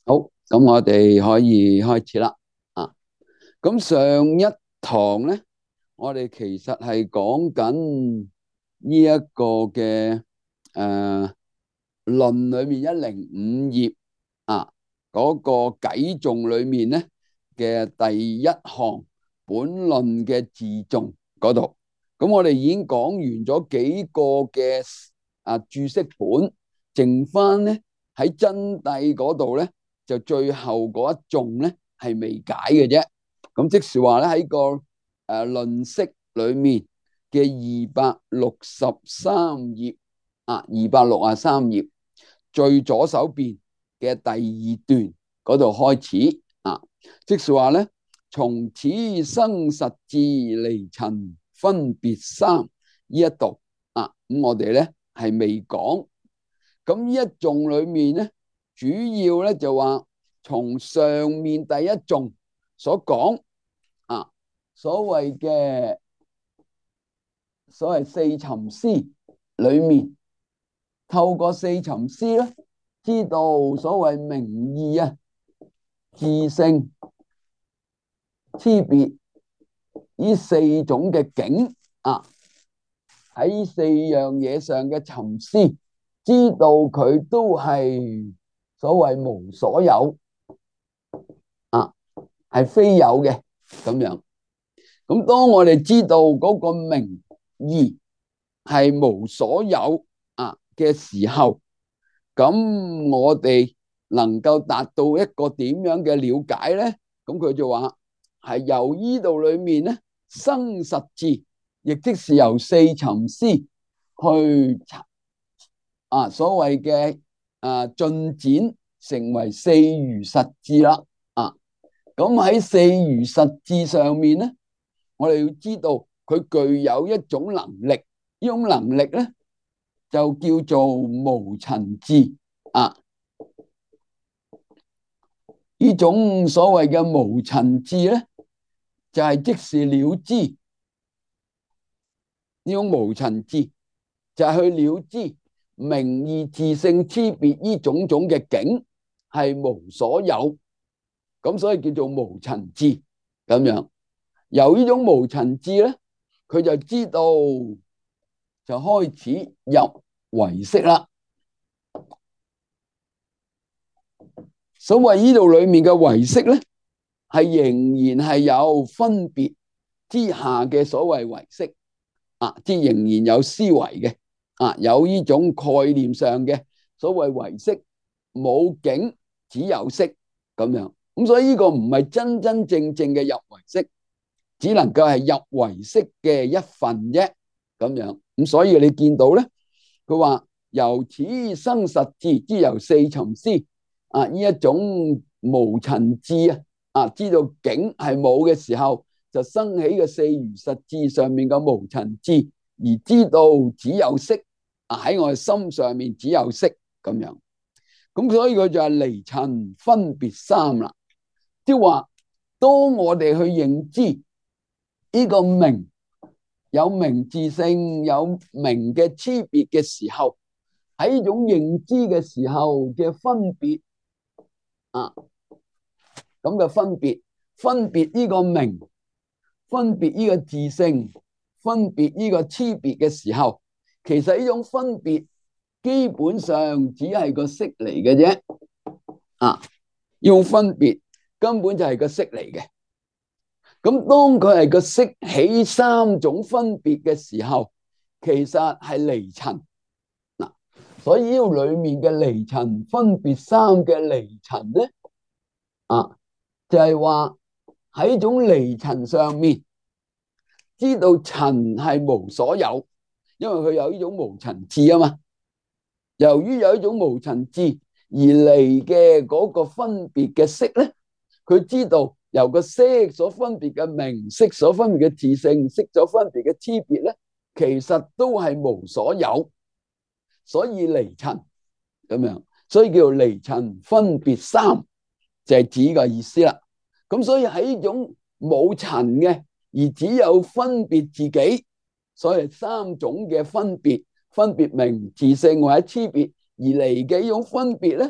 好，咁我哋可以開始啦。啊，咁上一堂咧，我哋其實係講緊呢一個嘅誒論裏面105頁啊，嗰個偈頌裏面咧嘅第一項本論嘅自頌嗰度。咁我哋已經講完咗幾個嘅注釋本，剩翻咧喺真諦嗰度咧，就最後嗰一頌咧係未解嘅啫。咁即是話咧喺個論釋裏面嘅263頁263頁最左手邊嘅第二段嗰度開始啊，即是話咧從此生實智離塵分別三呢一度啊，咁我哋咧係未講。咁呢一頌裏面咧，主要咧就話從上面第一頌所講啊，所謂四尋思裏面，透過四尋思咧，知道所謂名義啊、自性、差別呢四種嘅境啊，喺四樣嘢上嘅尋思，知道佢都係所謂無所有啊，係非有嘅咁樣。咁當我哋知道嗰個名義係無所有嘅時候，咁我哋能夠達到一個點樣嘅了解咧？咁佢就話係由呢度裏面咧生實智，亦即是由四尋思去所謂嘅進展成為四如實智啦。咁喺四如實智上面咧，我哋要知道佢具有一種能力，呢種能力咧就叫做無塵智啊！呢種所謂嘅無塵智咧，就係即是了知。呢種無塵智就係去了知名義自性差別呢種種嘅境係無所有，咁所以叫做無塵智咁樣。由呢種無塵智咧，佢就知道就開始入唯識啦。所謂呢度裏面嘅唯識咧，係仍然係有分別之下嘅所謂唯識即仍然有思維嘅有呢種概念上嘅所謂唯識，冇境只有識咁樣。咁所以呢個唔係真真正正嘅入唯識，只能夠係入唯識嘅一份啫咁樣。咁所以你見到咧，佢話由此生實智，之由四尋思呢一種無塵智知道境係冇嘅時候，就生起嘅四如實智上面嘅無塵智，而知道只有識喺我哋心上面只有識咁樣。咁所以佢就係離塵分別三啦。即係話，當我哋去認知呢個名有名自性有名嘅差別嘅時候，喺呢種認知嘅時候嘅分別咁嘅分別呢個名，分別呢個自性，分別呢個差別嘅時候，其實呢種分別基本上只係個識嚟嘅啫。呢種分別根本就係個識嚟嘅。咁當佢係個識起三種分別嘅時候，其實係離塵所以呢度裏面嘅離塵分別三嘅離塵咧就係話喺種離塵上面知道塵係無所有，因為佢有呢種無塵智嘛。由於有一種無塵智而嚟嘅嗰個分別嘅識咧，佢知道由個識所分別嘅名，識所分別嘅自性，識所分別嘅差別咧，其實都係無所有，所以離塵咁樣，所以叫做離塵分別三，就係指個意思啦。咁所以喺呢種冇塵嘅，而只有分別自己，所以三種嘅分別名、自性或者差別而嚟嘅呢種分別咧，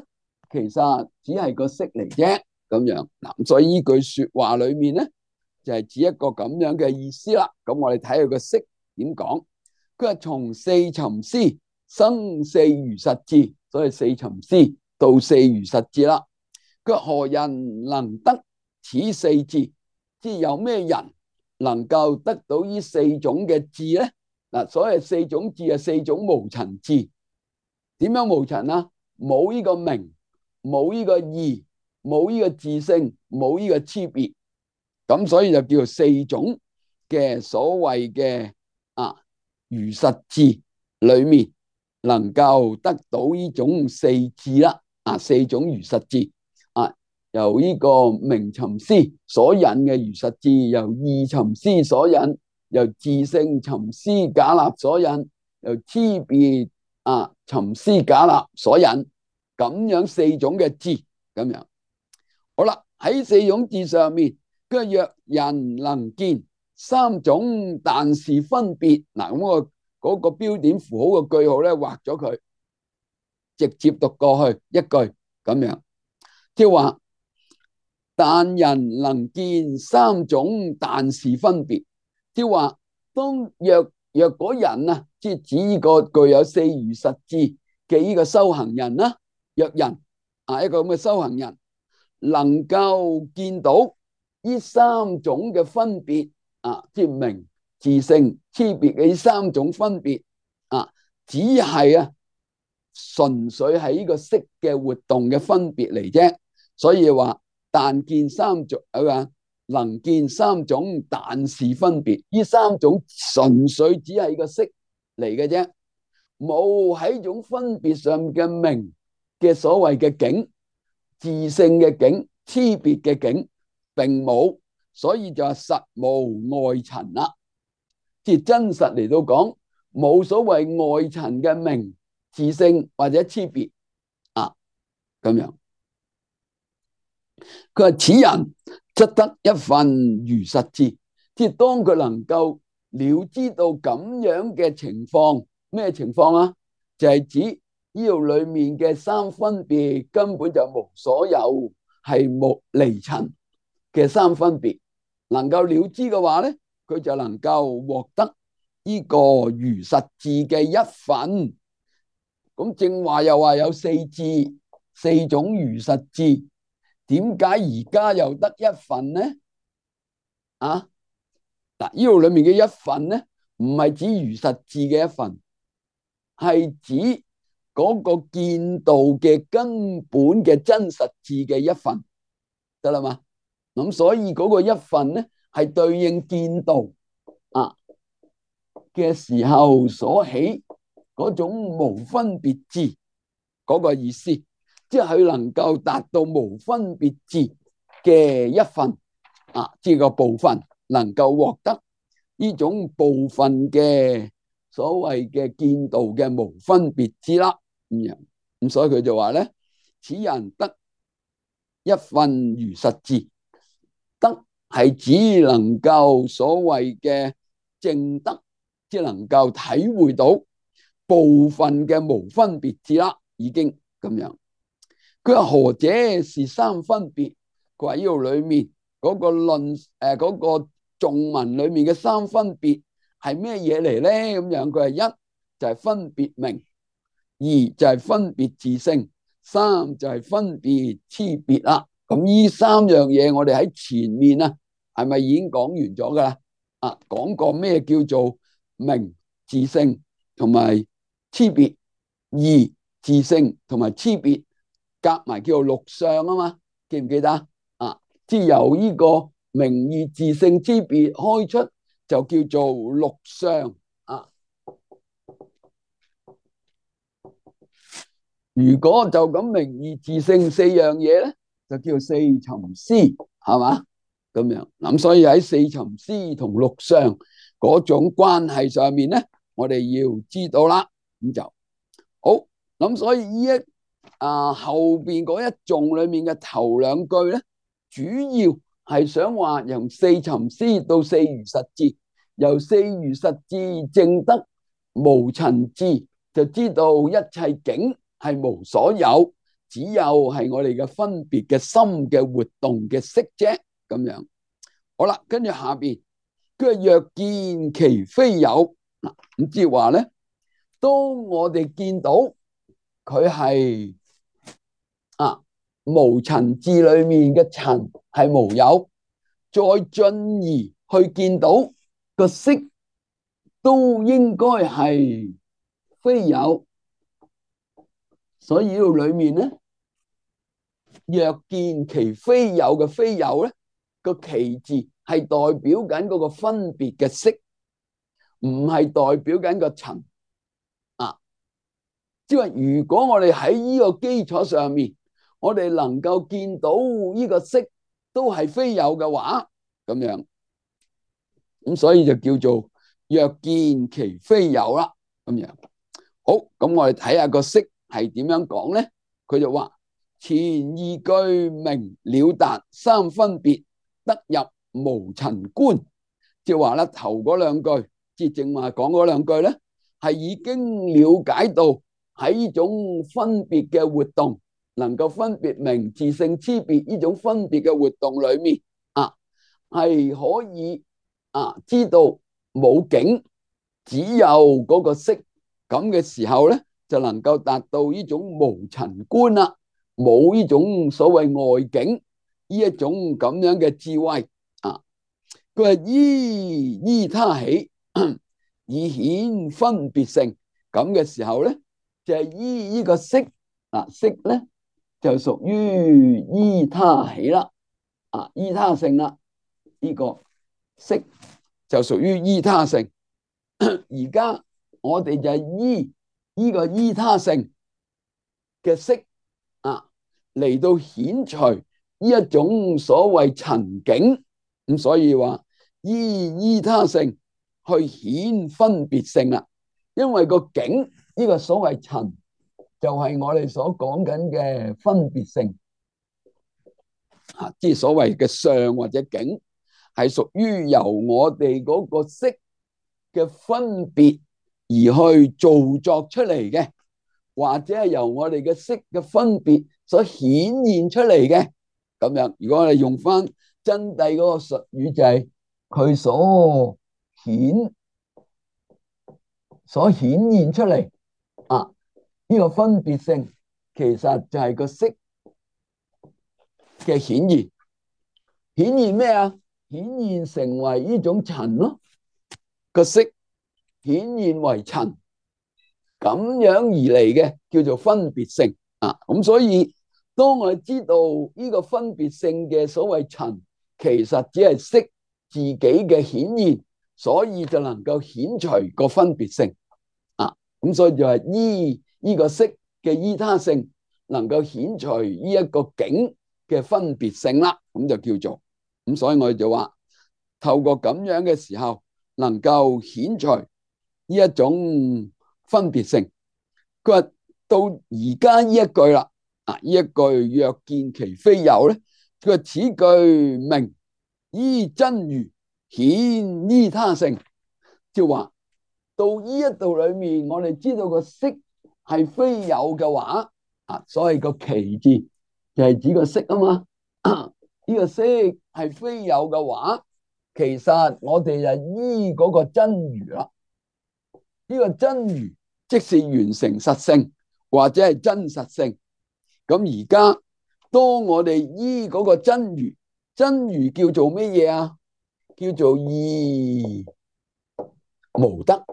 其實只係個識嚟啫，咁樣嗱。所以呢句說話裏面咧，就係指一個咁樣嘅意思啦。咁我哋睇下個識點講。佢話從四尋思生四如實智，所以四尋思到四如實智啦。佢話何人能得此四智？即係有咩人能夠得到呢四種嘅智咧？嗱，所謂四種智係四種無塵智。點樣無塵啊？冇呢個名，冇呢個義，冇呢個自性，冇呢個差別。咁所以就叫做四種嘅所謂嘅如實智裏面能夠得到呢種四智啦。四種如實智由呢個名尋思所引嘅如實智，由義尋思所引，由自性尋思假立所引，由差別尋思假立所引，咁樣四種嘅智咁樣。好啦，喺四種智上面，佢若人能見三種，但是分別嗱，咁嗰個標點符號嘅句號咧畫咗佢，直接讀過去一句咁樣，即係話但人能見三種，但是分別，即係話當若果人啊，即係指呢個具有四如實智嘅呢個修行人啦，若人一個咁嘅修行人能夠見到呢三種嘅分別即係名自性差別嘅呢三種分別只係純粹係呢個識嘅活動嘅分別嚟啫。所以話但見三種能見三種，但是分別，呢三種純粹只係個識嚟嘅啫，冇喺種分別上嘅名嘅所謂嘅境，自性嘅境，差別嘅境並冇，所以就係實無外塵啦。即係真實嚟到講，冇所謂外塵嘅名、自性或者差別咁樣。佢話此人則得一份如實智，即係當佢能夠了知到咁樣嘅情況，咩情況啊？就係指呢度裏面嘅三分別根本就無所有，係無離塵嘅三分別。能夠了知嘅話咧，佢就能夠獲得呢個如實智嘅一份。咁正話又話有四智，四種如實智。點解而家又得一份呢？嗱，呢度裏面嘅一份呢，唔係指如實智嘅一份，係指嗰個見道嘅根本嘅真實智嘅一份，得啦嘛？咁所以嗰個一份呢，係對應見道嘅時候所起嗰種無分別智嗰個意思。即係佢能夠達到無分別智嘅一份即係個部分能夠獲得呢種部分嘅所謂嘅見道嘅無分別智啦。咁所以佢就話咧，此人得一份如實智，得係指能夠所謂嘅證得，即係能夠體會到部分嘅無分別智啦，已經咁樣。佢話何者是三分別？佢話呢度裏面嗰個論嗰個頌文裏面嘅三分別係咩嘢嚟咧？咁樣佢話一就係分別名，二就係分別自性，三就係分別差別啦。咁呢三樣嘢我哋喺前面係咪已經講完咗噶啦？講過咩叫做名、自性同埋差別，義、自性同埋差別。夾埋叫做六相啊嘛，記唔記得即係由呢個名義自性差別開出，就叫做六相如果就咁名義自性四樣嘢咧，就叫四尋思，係嘛？咁樣咁，所以喺四尋思同六相嗰種關係上面咧，我哋要知道啦。咁就好。咁所以呢後邊嗰一頌裏面嘅頭兩句咧，主要係想話由四尋思到四如實智，由四如實智證得無塵智，就知道一切境係無所有， 只有係我哋嘅分別嘅心嘅活動嘅色啫，咁樣。好啦，跟住下邊佢話若見其非有，嗱，咁即係話咧，當我哋見到佢係無塵智裏面嘅塵係無有，再進而去見到個色都應該係非有，所以呢度裏面咧，若見其非有嘅非有咧，個其字係代表緊嗰個分別嘅色，唔係代表緊個塵啊。即係話，如果我哋喺呢個基礎上面，我哋能夠見到呢個色都係非有嘅話，咁樣，咁所以就叫做若見其非有啦。咁樣好，咁我哋睇下個色係點樣講咧？佢就話前二句明了達三分別，得入無塵觀，即係話咧，頭嗰兩句，即係正話講嗰兩句咧，係已經了解到喺呢種分別嘅活動，能夠分別明自性差別呢種分別嘅活動裏面係可以知道冇境，只有嗰個色，咁嘅時候咧，就能夠達到呢種無塵觀啦，冇呢種所謂外境呢一種咁樣嘅智慧啊。佢話依他起以顯分別性，咁嘅時候咧，就係依呢個色色咧就屬於依他起啦，依他性啦，呢個色就屬於依他性。而家我哋就係依呢個依他性嘅色嚟到顯除呢一種所謂塵境，咁所以話依他性去顯分別性啦。因為個境呢個所謂塵就係我哋所講緊嘅分別性即係所謂嘅相或者境，係屬於由我哋嗰個色嘅分別而去造作出嚟嘅，或者係由我哋嘅色嘅分別所顯現出嚟嘅。咁樣，如果我哋用翻真諦嗰個術語，就係佢所顯現出嚟呢個分別性，其實就係個色嘅顯現。顯現咩啊？顯現成為呢種塵咯，個色顯現為塵，咁樣而嚟嘅叫做分別性咁所以當我哋知道呢個分別性嘅所謂塵，其實只係色自己嘅顯現，所以就能夠顯除個分別性咁所以就係依呢個色嘅依他性，能夠顯除呢一個境嘅分別性啦，咁就叫做咁。所以我哋就話透過咁樣嘅時候，能夠顯除呢一種分別性。佢話到而家呢一句啦，呢一句若見其非有咧，佢話此句明依真如顯依他性，即係話到呢一度裏面，我哋知道個色係非有嘅話所謂個其字就係指個色啊嘛。呢個色係非有嘅話，其實我哋就依嗰個真如啦。呢個真如即是完成實性或者係真實性。咁而家當我哋依嗰個真如，真如叫做乜嘢啊？叫做義無得。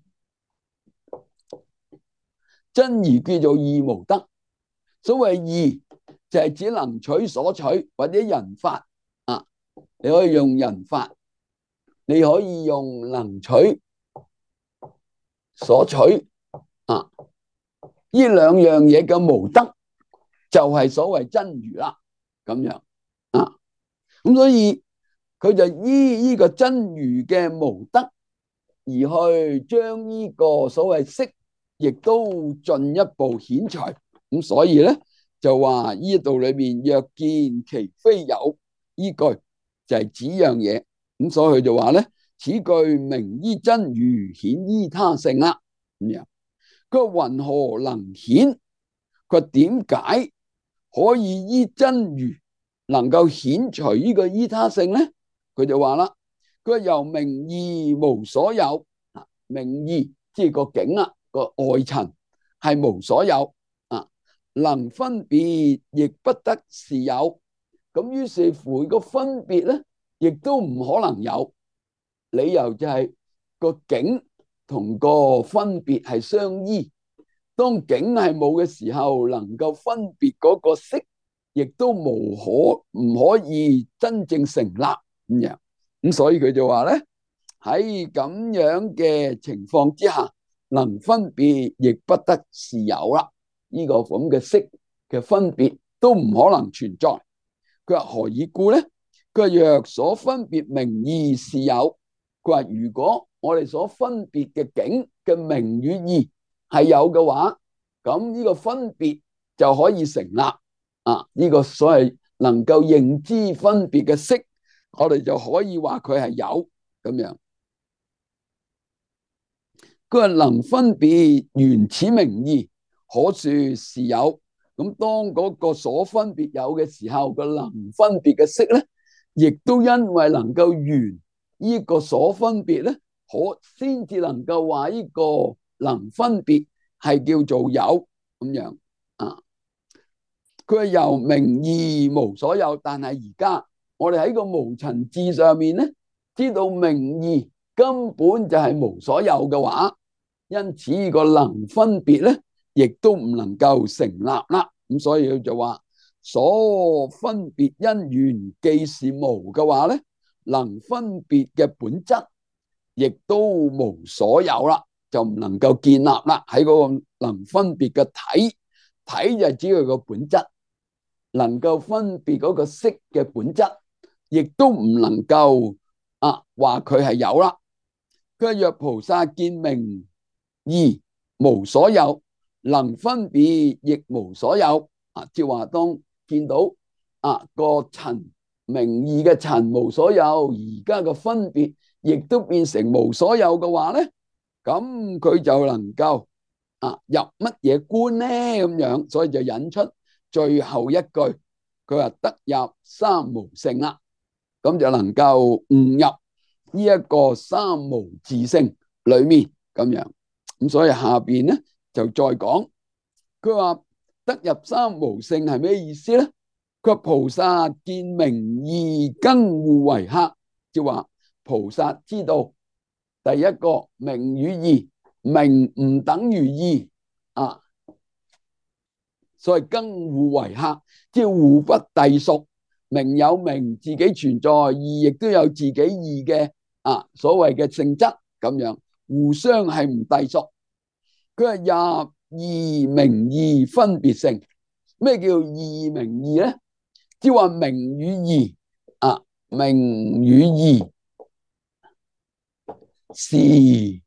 真如叫做義無得。所謂義就係指能取所取或者人法你可以用人法，你可以用能取所取呢兩樣嘢嘅無得，就係所謂真如啦。咁樣咁所以佢就依呢個真如嘅無得，而去將呢個所謂色亦都進一步顯除。咁所以咧就話呢度裏面若見其非有依句就係指樣嘢。咁所以佢就話咧，此句明依真如顯依他性啦。咁樣佢話云何能顯？佢話點解可以依真如能夠顯除呢個依他性咧？佢就話啦，佢話由名義無所有，名義即係個境啊，個外層係無所有啊，能分別亦不得是有。咁於是乎個分別咧，亦都唔可能有。理由就係個境同個分別係相依。當境係冇嘅時候，能夠分別嗰個色，亦都唔可以真正成立咁樣。咁所以佢就話咧，喺咁樣嘅情況之下，能分別亦不得是有啦。呢個咁嘅色嘅分別都唔可能存在。佢話何以故咧？佢話若所分別名義是有，佢話如果我哋所分別嘅境嘅名與義係有嘅話，咁呢個分別就可以成立啊！呢個所謂能夠認知分別嘅色，我哋就可以話佢係有咁樣。佢話能分別原此名義，可說是有。咁當嗰個所分別有嘅時候，個能分別嘅色咧，亦都因為能夠緣呢個所分別咧，可先至能夠話呢個能分別係叫做有咁樣啊。佢係由名義無所有，但係而家我哋喺個無塵智上面咧，知道名義根本就係無所有嘅話，因此呢個能分別咧，亦都唔能夠成立啦。咁所以佢就話，所分別因緣既是無嘅話咧，能分別嘅本質亦都無所有啦，就唔能夠建立啦。喺嗰個能分別嘅體就指佢個本質，能夠分別嗰個色嘅本質，亦都唔能夠話佢係有啦。佢若菩薩見名義無所有，能分別亦無所有啊！即係話當見到個塵名義嘅塵無所有，而家個分別亦都變成無所有嘅話咧，咁佢就能夠入乜嘢觀咧？咁樣，所以就引出最後一句，佢話得入三無性啦，咁就能夠悟入呢一個三無自性裏面咁樣。咁所以下邊咧就再講，佢話得入三無性係咩意思咧？佢話菩薩見名義更互為客，即係話菩薩知道第一個名與義，名唔等於義啊，所謂更互為客，即係互不隸屬。名有名自己存在，義亦都有自己義嘅所謂嘅性質咁樣，互相係唔隸屬。佢係入義名義分別性。咩叫義名義咧？即係話名與義名與義是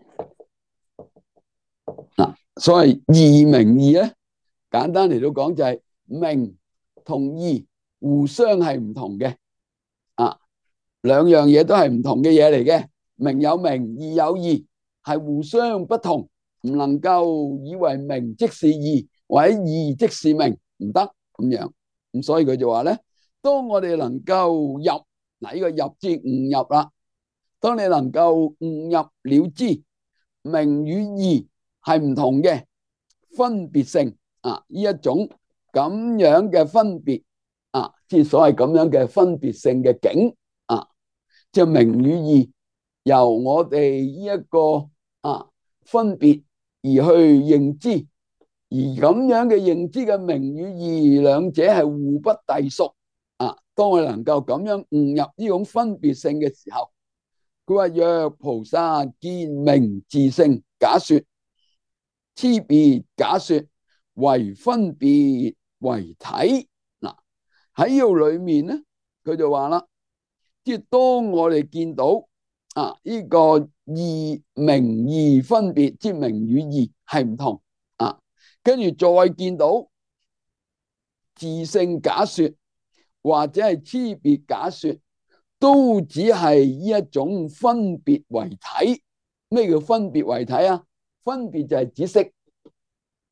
所謂義名義咧，簡單嚟到講就係名同義互相係唔同嘅兩樣嘢都係唔同嘅嘢嚟嘅。名有名，義有義，係互相不同，唔能夠以為名即是義或者義即是名，唔得咁樣。咁所以佢就話咧，當我哋能夠入呢個入之悟入啦，當你能夠悟入了知名與義係唔同嘅分別性呢一種咁樣嘅分別之所謂咁樣嘅分別性嘅境即係名與義由我哋呢一個分別而去認知，而咁樣嘅認知嘅名與義兩者係互不隸屬當我能夠咁樣悟入呢種分別性嘅時候，佢話若菩薩見名自性假說，差別假說，為分別為體。喺呢度裏面咧，佢就話啦，即係當我哋見到呢個義名義分別，即係名與義係唔同跟住再見到自性假說或者係差別假說，都只係呢一種分別為體。咩叫分別為體啊？分別就係指色，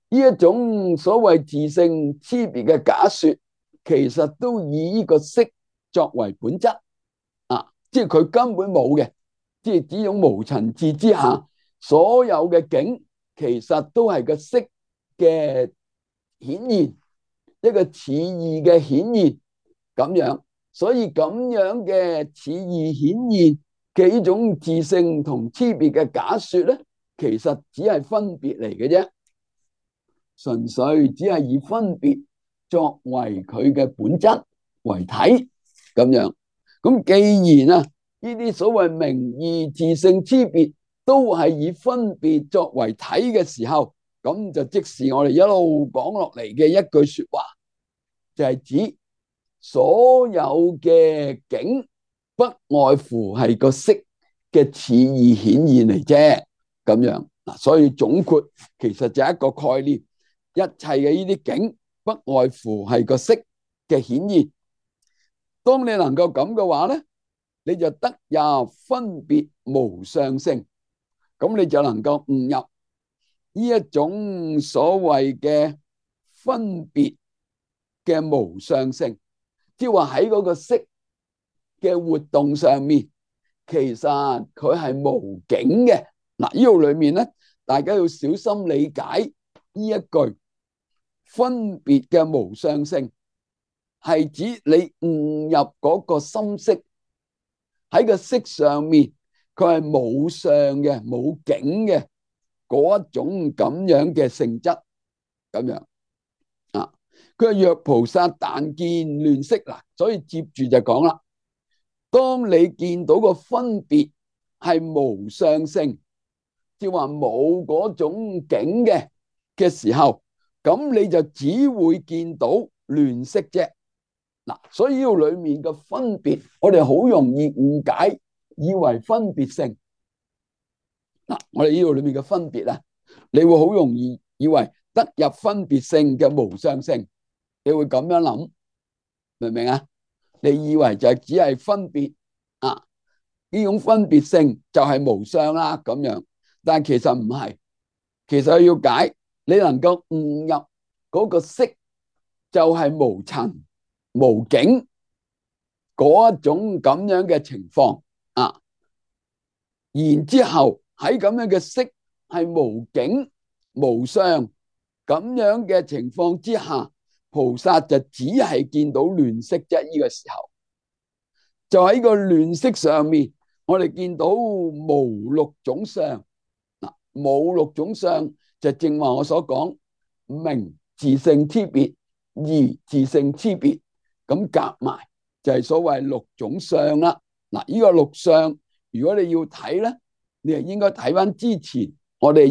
呢一種所謂自性差別嘅假說，其實都以呢個色作為本質啊，即係佢根本冇嘅，即係這種無塵智之下，所有嘅境其實都係個色嘅顯現，一個似異嘅顯現咁樣，所以咁樣嘅似異顯現嘅呢種自性同差別嘅假說咧，其實只係分別嚟嘅啫。純粹只係以分別作為佢嘅本質為體咁樣。咁既然啊呢啲所謂名義自性差別都係以分別作為體嘅時候，咁就即是我哋一路講落嚟嘅一句說話，就係指所有嘅境不外乎係個色嘅似異顯現嚟啫，咁樣嗱。所以總括其實就係一個概念。一切嘅呢啲境不外乎係個色嘅顯現。當你能夠咁嘅話咧，你就得入分別無相性，咁你就能夠悟入呢一種所謂嘅分別嘅無相性，即係話喺嗰個色嘅活動上面，其實佢係無境嘅。嗱，呢度裏面咧，大家要小心理解呢一句。分別嘅無相性係指你悟入嗰個心識喺個色上面，佢係冇相嘅、冇境嘅嗰一種咁樣嘅性質咁樣啊。佢係若菩薩但見亂色嗱，所以接住就講啦。當你見到個分別係無相性，即係話冇嗰種境嘅時候，咁你就只會見到亂色啫。嗱，所以呢度裏面嘅分別，我哋好容易誤解，以為分別性。嗱，我哋呢度裏面嘅分別啊，你會好容易以為得入分別性嘅無相性，你會咁樣諗，明唔明啊？你以為就係只係分別啊，呢種分別性就係無相啦咁樣，但係其實唔係，其實要解。你能夠悟入嗰個色就係無塵無境嗰一種咁樣嘅情況啊，然之後喺咁樣嘅色係無境無相咁樣嘅情況之下，菩薩就只係見到亂色啫。呢個時候就喺個亂色上面，我哋見到無六種相嗱，無六種相。就正話我所講，名自性差別，義自性差別，咁夾埋就係所謂六種相啦。嗱，呢個六相，如果你要睇咧，你係應該睇翻之前我哋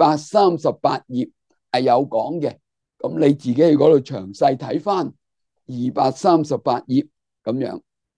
238頁係有講嘅，咁你自己喺嗰度詳細睇翻238頁咁樣。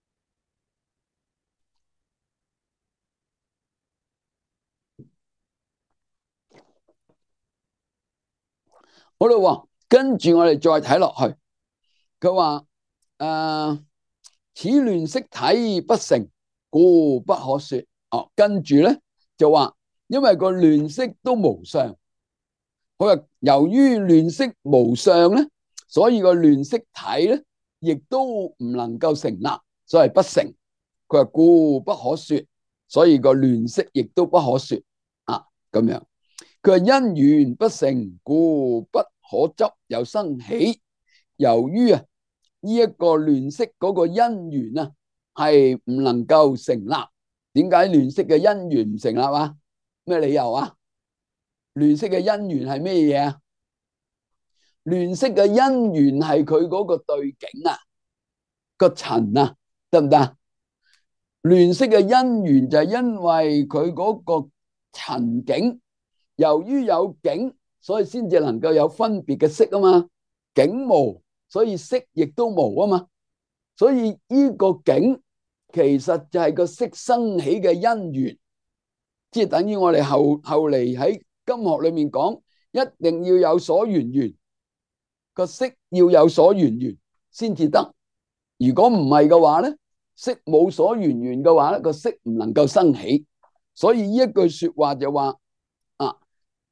好啦，跟住我哋再睇落去，佢話此亂色體不成，故不可說。哦，跟住咧就話，因為個亂色都無相，佢話由於亂色無相咧，所以個亂色體咧亦都唔能夠成立，所以不成。佢話故不可說，所以個亂色亦都不可說啊，咁樣。佢話因緣不成，故不可執有生起。由於啊呢一個亂色嗰個因緣啊係唔能夠成立。點解亂色嘅因緣唔成立啊？咩理由啊？亂色嘅因緣係咩嘢啊？亂色嘅因緣係佢嗰個對境啊，個塵啊，得唔得？亂色嘅因緣就係因為佢嗰個塵境。由於有境，所以先至能夠有分別嘅色啊嘛。境無，所以色亦都無啊嘛。所以呢個境其實就係個色生起嘅因緣，即係等於我哋後嚟喺金學裏面講，一定要有所緣緣，個色要有所緣緣先至得。如果唔係嘅話咧，色冇所緣緣嘅話咧，個色唔能夠生起。所以呢一句說話就話啊。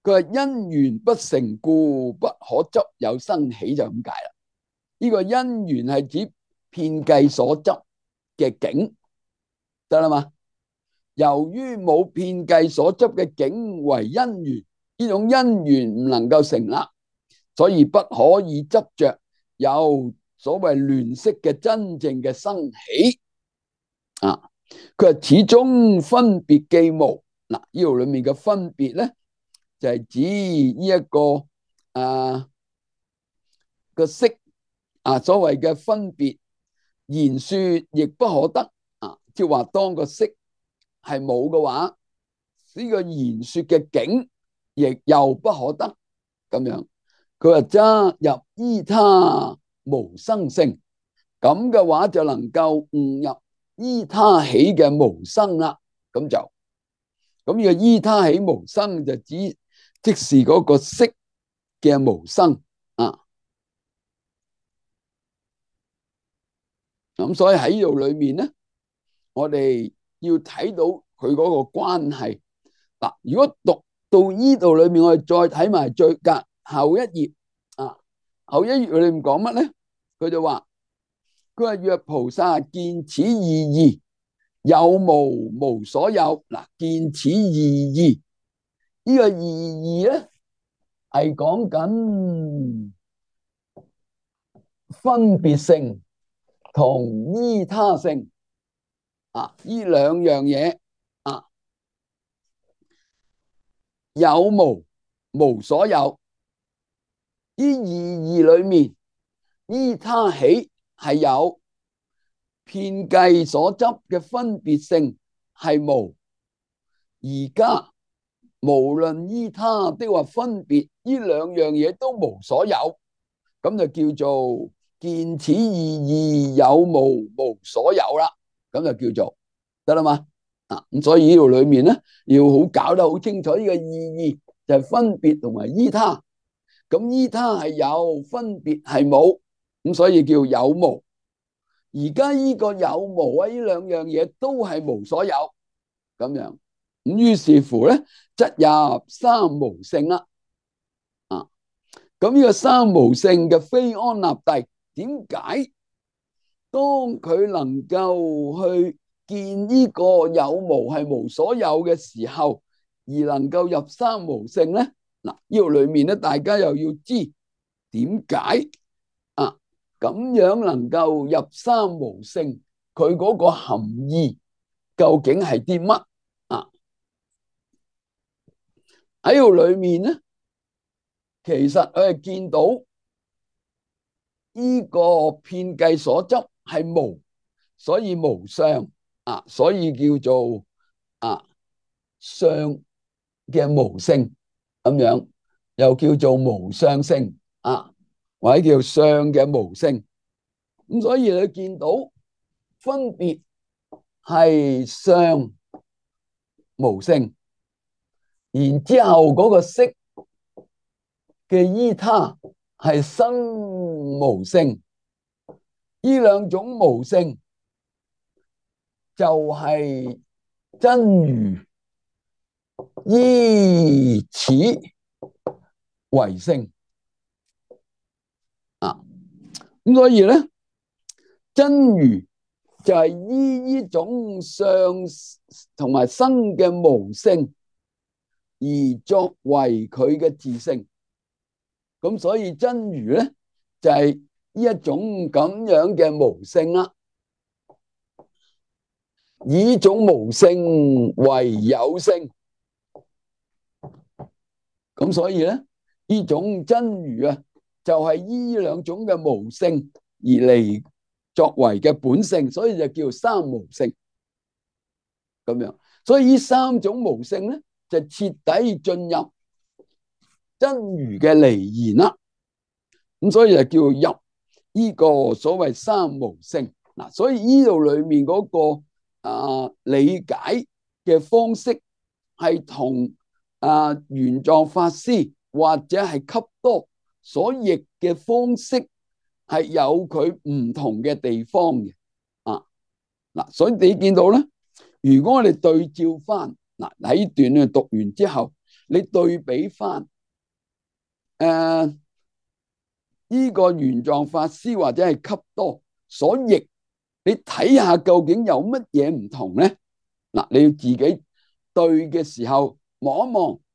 佢話因緣不成故，不可執有生起，就咁解啦。呢個因緣係指遍計所執嘅境，得啦嘛？由於冇遍計所執嘅境為因緣，呢種因緣唔能夠成立，所以不可以執着有所謂亂識嘅真正嘅生起啊。佢話始終分別既無，嗱，呢度裏面嘅分別咧，就係指呢一個個識啊，所謂嘅分別言說亦不可得啊，即係話當個識係冇嘅話，呢個言說嘅境亦又不可得咁樣。佢話則入依他無生性，咁嘅話就能夠悟入依他起嘅無生啦。咁呢個依他起無生就指即是嗰個識嘅無生啊。咁所以喺呢度裏面咧，我哋要睇到佢嗰個關係嗱。如果讀到呢度裏面，我哋再睇埋最隔後一頁啊，後一頁裏面講乜咧？佢就話：佢話若菩薩見此二義，有無無所有。嗱，見此二義，呢個二義咧係講緊分別性同依他性啊，呢兩樣嘢啊，有無無所有。呢二義裏面，依他起係有，遍計所執嘅分別性係無。而家無論依他的或分別，呢兩樣嘢都無所有，咁就叫做見此二義有無無所有啦。咁就叫做得啦嘛。啊，咁所以呢度裏面咧，要好搞得好清楚呢個意義，就係分別同埋依他。咁依他係有，分別係冇，咁所以叫有無。而家呢個有無啊，呢兩樣嘢都係無所有咁樣。咁於是乎咧，則入三無性啦。啊，咁呢個三無性嘅非安立諦，點解當佢能夠去見呢個有無係無所有嘅時候，而能夠入三無性咧？嗱，呢度裏面咧，大家又要知點解啊？咁樣能夠入三無性，佢嗰個含義究竟係啲乜啊？喺度裏面咧，其實佢係見到呢個遍計所執係無，所以無相啊，所以叫做相嘅無性咁樣，又叫做無相性啊，或者叫相嘅無性。咁所以你見到分別係相無性，然之後嗰個識嘅依他係生無性，呢兩種無性就係真如依此為性啊。咁所以咧，真如就係依呢種相同埋生嘅無性而作為佢嘅自性。咁所以真如咧就係呢一種咁樣嘅無性啦，以種無性為有性。咁所以咧，呢種真如啊，就係依兩種嘅無性而嚟作為嘅本性，所以就叫三無性咁樣。所以呢三種無性咧，就徹底進入真如嘅離言啦。咁所以就叫入呢個所謂三無性嗱。所以呢度裏面嗰個理解嘅方式係同玄奘法師或者係笈多所譯嘅方式係有佢唔同嘅地方嘅嗱。所以你見到咧，如果我哋對照翻嗱喺段讀完之後， 你對比翻呢個玄奘法師或者係笈多所譯，你睇下究竟有乜嘢唔同咧？嗱，你要自己對嘅時候望一望，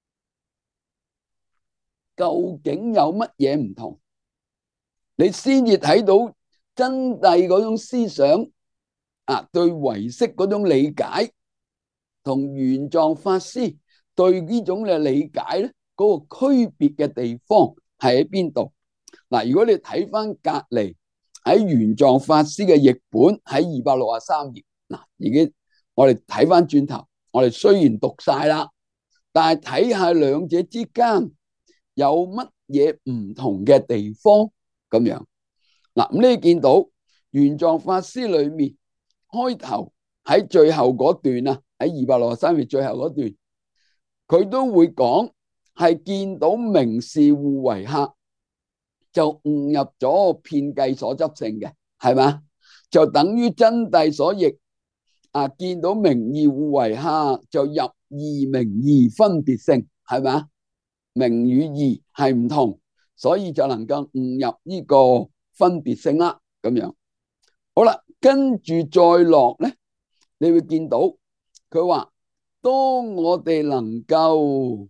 究竟有乜嘢唔同，你先至睇到真諦嗰種思想對唯識嗰種理解，同玄奘法師對呢種嘅理解咧，嗰個區別嘅地方係喺邊度？嗱，如果你睇翻隔籬喺玄奘法師嘅譯本喺263頁，嗱，已經我哋睇翻轉頭，我哋雖然讀晒啦，但係睇下兩者之間有乜嘢唔同嘅地方咁樣。嗱，咁你見到玄奘法師裏面開頭喺最後嗰段啊，喺263頁最後嗰段，佢都會講係見到明示互為客，就誤入咗遍計所執性嘅，係嘛？就等於真諦所譯見到明義互為客，就入義明義分別性，係嘛？明與義係唔同，所以就能夠誤入呢個分別性啦。咁樣好啦，跟住再落咧，你會見到佢話，當我哋能夠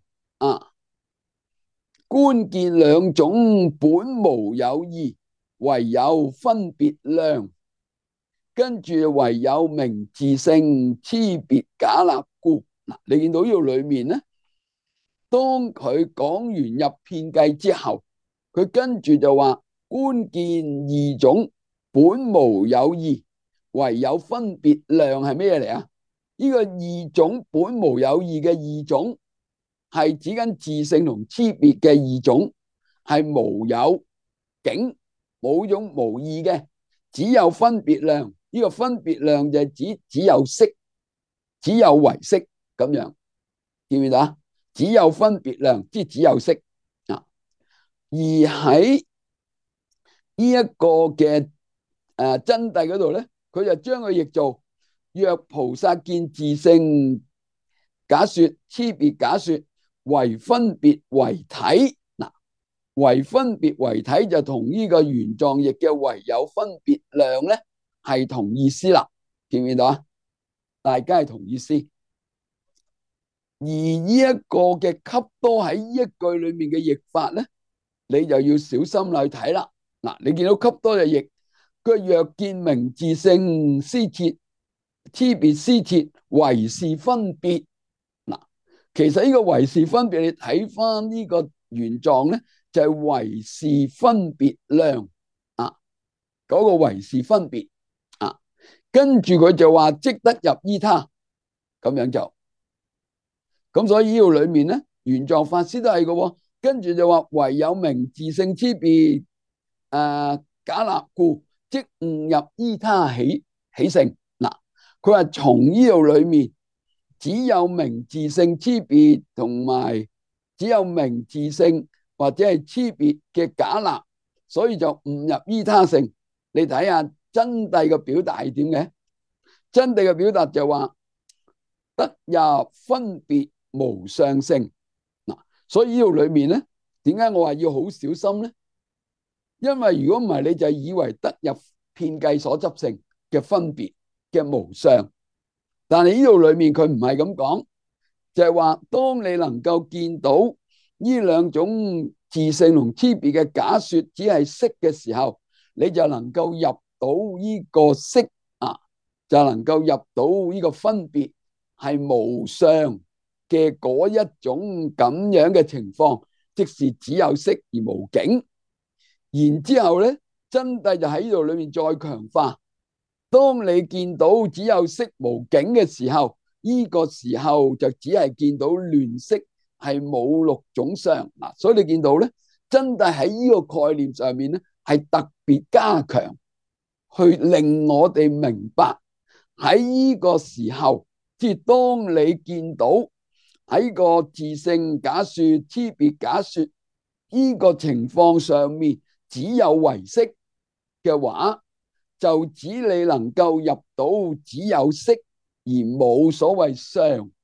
觀見兩種本無有異，唯有分別量，跟住唯有明自性，差別假立故。嗱，你見到呢度裏面咧，當佢講完入遍計之後，佢跟住就話觀見二種本無有異，唯有分別量係咩嚟啊？呢個二種本無有異嘅二種係指緊自性同差別嘅二種，係無有境冇種無異嘅，只有分別量。呢個分別量就係指只有識，只有唯識咁樣，見唔見到啊？只有分別量，即只有識啊。而喺呢一個嘅真諦嗰度咧，佢就將佢譯做若菩薩見自性假說，差別假說，唯分別為體。嗱，唯分別為體就同呢個玄奘譯嘅唯有分別量咧係同意思啦，見唔見到啊？大家係同意思。而呢一個嘅笈多喺呢一句裏面嘅譯法咧，你就要小心去睇啦。嗱，你見到笈多就譯佢若見明自性施設，差別施設，唯是分別。嗱，其實呢個唯是分別，你睇翻呢個玄奘咧，就係唯是分別量嗰個唯是分別跟住佢就話即得入依他，咁樣就咁，所以呢度裏面咧，玄奘法師都係嘅，跟住就話唯有明自性差別假立故，即誤入依他起性。嗱，佢話從呢度裏面只有明自性差別同埋只有明自性或者係差別嘅假立，所以就誤入依他性。你睇下真諦嘅表達係點嘅？真諦嘅表達就話得入分別無相性。嗱，所以呢度裏面咧，點解我話要好小心咧？因為如果唔係，你就以為得入遍計所執性嘅分別嘅無相，但係呢度裏面佢唔係咁講，就係話當你能夠見到呢兩種自性同差別嘅假說只係識嘅時候，你就能夠入到呢個識就能夠入到呢個分別係無相嘅嗰一種咁樣嘅情況，即是只有識而無境。然之後咧，真諦就喺呢度裏面再強化，當你見到只有識無境嘅時候，呢個時候就只係見到亂識，係冇六種相。嗱，所以你見到咧，真諦喺呢個概念上面咧，係特別加強，去令我哋明白喺呢個時候，即係當你見到喺個自性假說、差別假說呢個情況上面只有唯識嘅話，就指你能夠入到只有識而冇所謂相，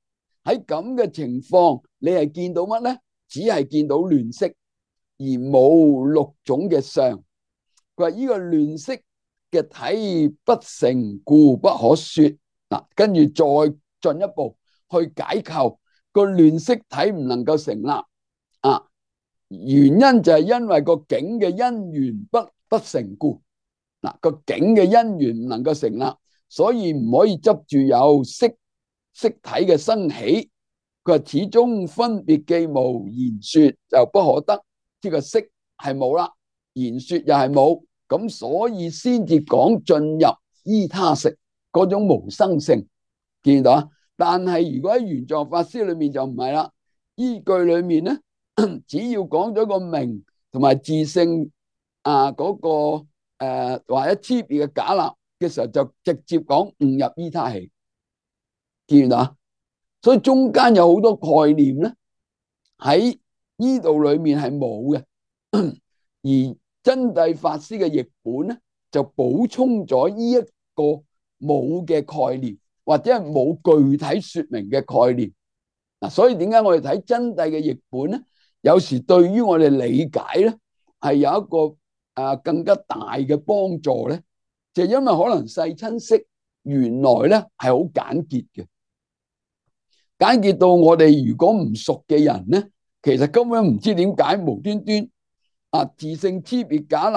喺咁嘅情況，你係見到乜咧？只係見到亂色，而冇六種嘅相。佢話呢個亂色嘅體不成，故不可說。嗱，跟住再進一步去解構個亂色體唔能夠成立啊，原因就係因為個境嘅因緣不成故。嗱，個境嘅因緣唔能夠成立，所以唔可以執住有色體嘅生起。佢話始終分別既無，言說就不可得。呢個色係冇啦，言說又係冇，咁所以先至講進入依他識嗰種無生性，見到啊？但係如果喺玄奘法師裏面就唔係啦，依句裏面咧，只要講咗個名同埋自性嗰個或者差別嘅假立嘅時候，就直接講悟入依他起，見到啊？所以中間有好多概念咧，喺呢度裏面係冇嘅，而真諦法師嘅譯本咧就補充咗呢一個冇嘅概念，或者係冇具體說明嘅概念。嗱，所以點解我哋睇真諦嘅譯本咧，有時對於我哋理解咧係有一個更加大嘅幫助咧，就因為可能世親識原來咧係好簡潔嘅。簡潔到我哋如果唔熟嘅人咧，其實根本唔知點解無端端自性差別假立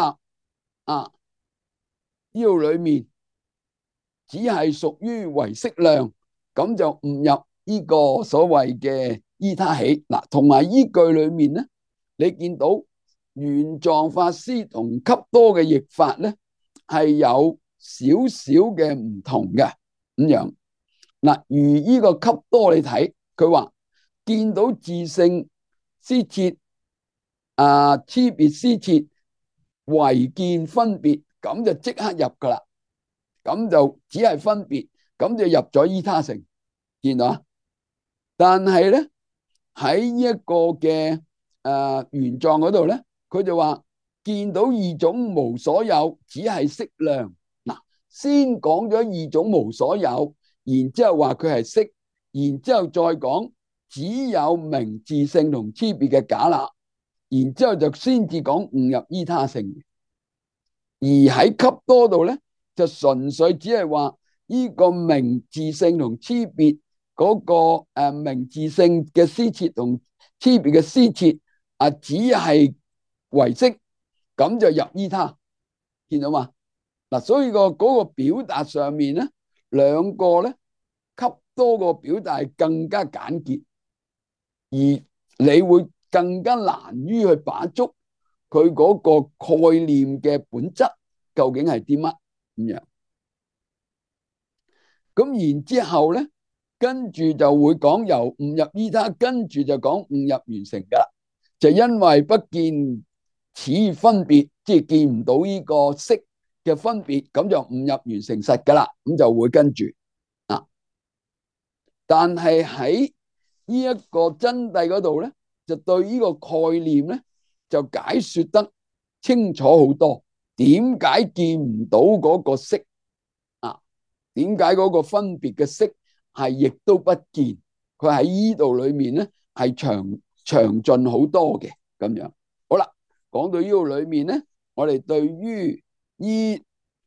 呢度裏面只係屬於唯識量，咁就誤入呢個所謂嘅依他起。嗱，同埋依句裏面咧，你見到玄奘法師同笈多嘅譯法咧係有少少嘅唔同嘅咁樣。嗱，如呢個笈多你睇，佢話見到自性施設差別施設唯見分別，咁就即刻入噶啦，咁就只係分別，咁就入咗依他城，見到啊？但係咧喺呢一個嘅玄奘嗰度咧，佢就話見到二種無所有，只係識量。嗱，先講咗二種無所有。然之後話佢係識，然之後再講只有名自性同差別嘅假立，然之後就先至講悟入依他性。而喺笈多度咧，就純粹只係話呢個名自性同差別嗰個名自性嘅施設同差別嘅施設只係唯識，咁就入依他，見到嘛？嗱，所以嗰個表達上面咧，兩個咧，笈多個表達係更加簡潔，而你會更加難於去把捉佢嗰個概念嘅本質究竟係啲乜咁樣。咁然之後咧，跟住就會講由悟入依他，跟住就講悟入圓成噶啦。就因為不見此分別，即係見唔到呢個色嘅分別，咁就悟入圓成實噶啦。咁就會跟住但係喺呢一個真諦嗰度咧，就對呢個概念咧就解說得清楚好多。點解見唔到嗰個色點解嗰個分別嘅色係亦都不見？佢喺呢度裏面咧係詳盡好多嘅咁樣。好啦，講到呢度裏面咧，我哋對於呢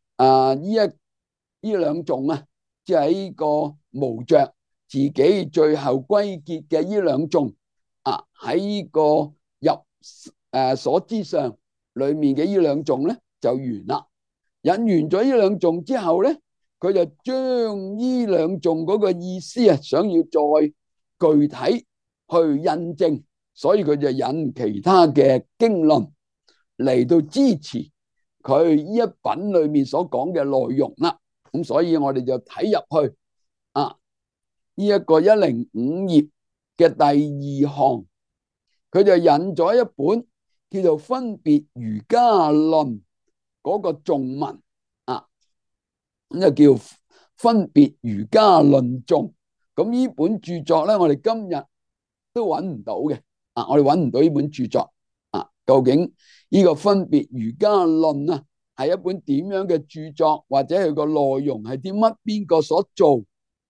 兩種即係呢個無着自己最後歸結嘅呢兩種喺呢個入所知上裏面嘅呢兩種咧就完啦。引完咗呢兩種之後咧，佢就將呢兩種嗰個意思想要再具體去印證，所以佢就引其他嘅經論嚟到支持佢呢一品裏面所講嘅內容啦。咁所以我哋就睇入去呢一個105頁嘅第2項，佢就引咗一本叫做《分別瑜伽論》嗰個頌文咁就叫分別瑜伽論頌。咁呢本著作咧，我哋今日都揾唔到嘅我哋揾唔到呢本著作究竟呢個分別瑜伽論係一本點樣嘅著作，或者佢個內容係啲乜，邊個所做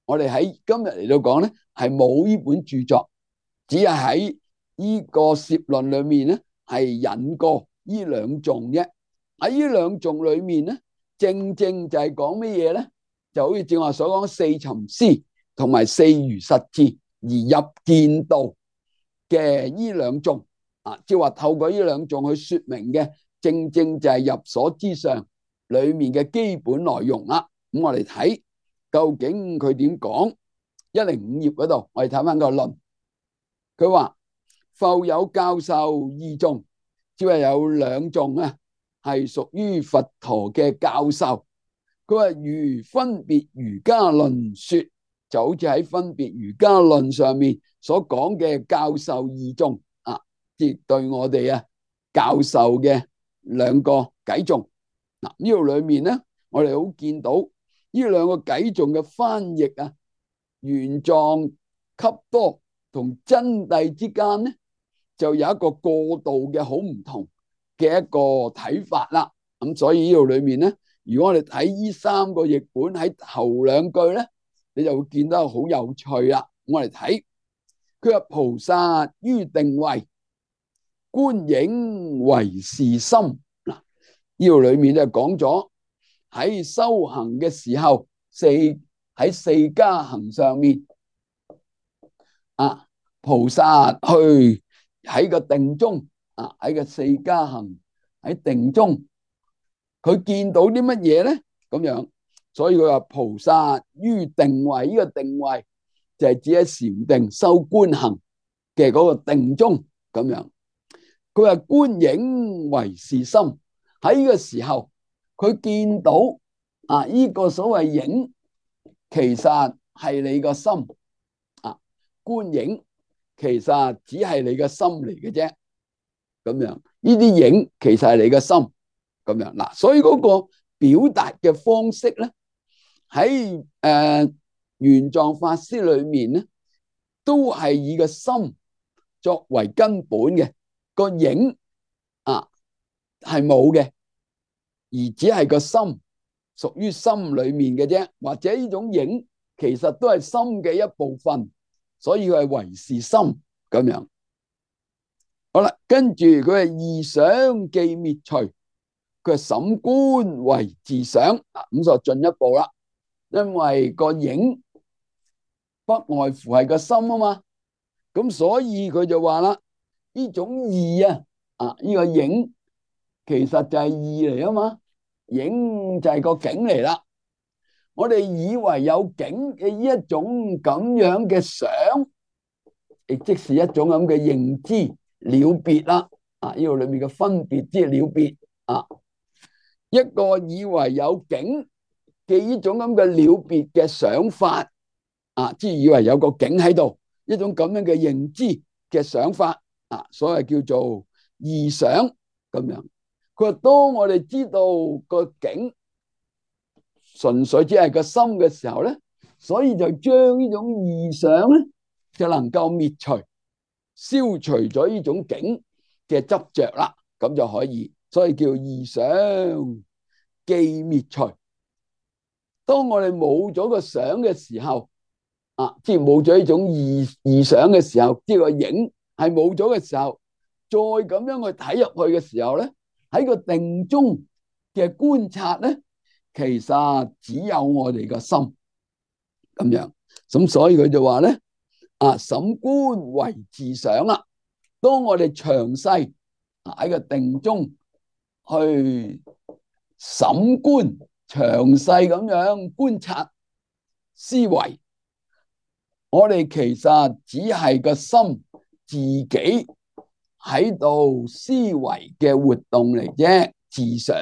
我哋喺今日嚟到講咧，係冇呢本著作，只係喺呢個攝論裏面咧係引過呢兩頌啫。喺呢兩頌裏面咧，正正就係講乜嘢咧？就好似正話所講四尋思同埋四如實智而入見道嘅呢兩頌啊，即係話透過呢兩頌去說明嘅，正正就係入所之上裏面嘅基本內容啦。咁我哋睇究竟佢點講？105頁嗰度，我哋睇翻個論。佢話復有教授二頌，即係有兩頌啊，係屬於佛陀嘅教授。佢話如分別瑜伽論說，就好似喺分別瑜伽論上面所講嘅教授二頌啊，即係對我哋啊教授嘅兩個偈頌。嗱，呢度裏面咧，我哋好見到呢兩個偈頌嘅翻譯啊，原狀笈多同真諦之間咧，就有一個過渡嘅好唔同嘅一個睇法啦。咁所以呢度裏面咧，如果我哋睇呢三個譯本喺頭兩句咧，你就會見得好有趣啦。我哋睇佢話菩薩於定位觀影唯是心。嗱，呢度裏面就講咗喺修行嘅時候，喺四加行上面啊，菩薩去喺個定中啊，喺個四加行喺定中，佢見到啲乜嘢咧？咁樣，所以佢話菩薩於定位，呢個定位就係指喺禪定修觀行嘅嗰個定中咁樣。佢話觀影唯是心，喺呢個時候佢見到啊，呢個所謂影其實係你個心啊，觀影其實只係你個心嚟嘅啫。咁樣呢啲影其實係你個心咁樣嗱，所以嗰個表達嘅方式咧，喺玄奘法師裏面咧，都係以個心作為根本嘅，個影啊係冇嘅，而只係個心屬於心裏面嘅啫，或者呢種影其實都係心嘅一部分，所以佢係唯是心咁樣。好啦，跟住佢係異想既滅除，佢係審觀唯自想啊，咁就進一步啦，因為個影不外乎係個心啊嘛，咁所以佢就話啦，呢種異啊，呢個影其實就係異嚟啊嘛，影就係個境嚟啦。我哋以為有境嘅呢一種咁樣嘅想，亦即是一種咁嘅認知了別啦。啊，呢度裏面嘅分別即係了別啊，一個以為有境嘅呢種咁嘅了別嘅想法啊，即係以為有個境喺度，一種咁樣嘅認知嘅想法啊，所謂叫做異想咁樣。佢話當我哋知道個境純粹只係個心嘅時候咧，所以就將呢種異想咧就能夠滅除，消除咗呢種境嘅執着啦，咁就可以，所以叫異想既滅除。當我哋冇咗個想嘅時候啊，即係冇咗呢種異想嘅時候，即係個影係冇咗嘅時候，再咁樣去睇入去嘅時候咧，喺個定中嘅觀察咧，其實只有我哋個心咁樣。咁所以佢就話咧啊，審觀唯自想啦。當我哋詳細喺個定中去審觀，詳細咁樣觀察思維，我哋其實只係個心自己喺度思維嘅活動嚟啫。自想，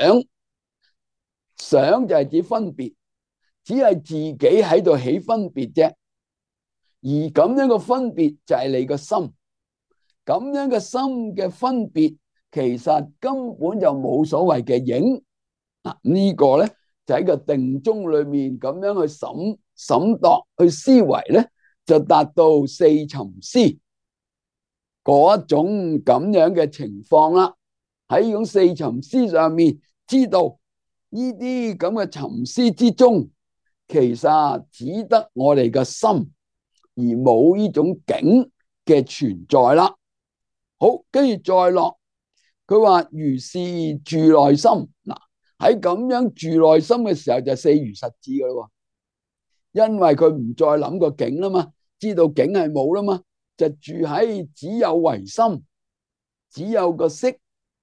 想就係指分別，只係自己喺度起分別啫。而咁樣嘅分別就係你個心，咁樣嘅心嘅分別，其實根本就冇所謂嘅影。嗱，呢個咧就喺個定中裏面咁樣去審度去思維咧，就達到四尋思嗰一種咁樣嘅情況啦。喺呢種四尋思上面，知道呢啲咁嘅尋思之中， 其實只得我哋嘅心，而冇呢種境嘅存在啦。好，跟住再落，佢話如是住內心。嗱，喺咁樣住內心嘅時候就四如實智噶啦，因為佢唔再諗個境啦嘛，知道境係冇啦嘛，就住喺只有唯心，只有個色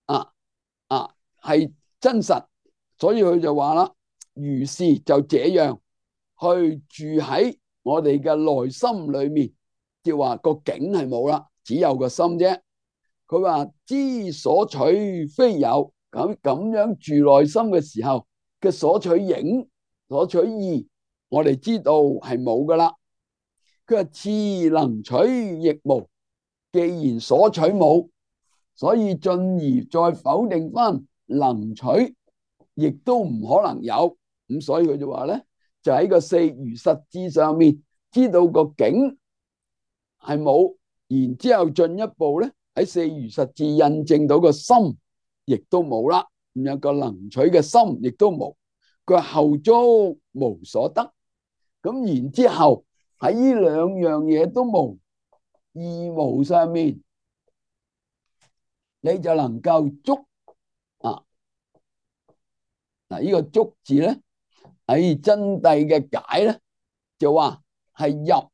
係真實，所以佢就話啦，如是就這樣去住喺我哋嘅內心裏面，即係話個境係冇啦，只有個心啫。佢話知所取非有，咁樣住內心嘅時候嘅所取影、所取義，我哋知道係冇噶啦。佢話次能取亦無，既然所取冇，所以進而再否定翻能取，亦都唔可能有。咁所以佢就話咧，就喺個四如實智上面知道個境係冇，然之後進一步咧喺四如實智印證到個心亦都冇啦，咁有個能取嘅心亦都冇。佢話後足無所得，咁然之後喺呢兩樣嘢都冇，二無上面，你就能夠足嗱，呢個足字咧喺真諦嘅解咧就話係入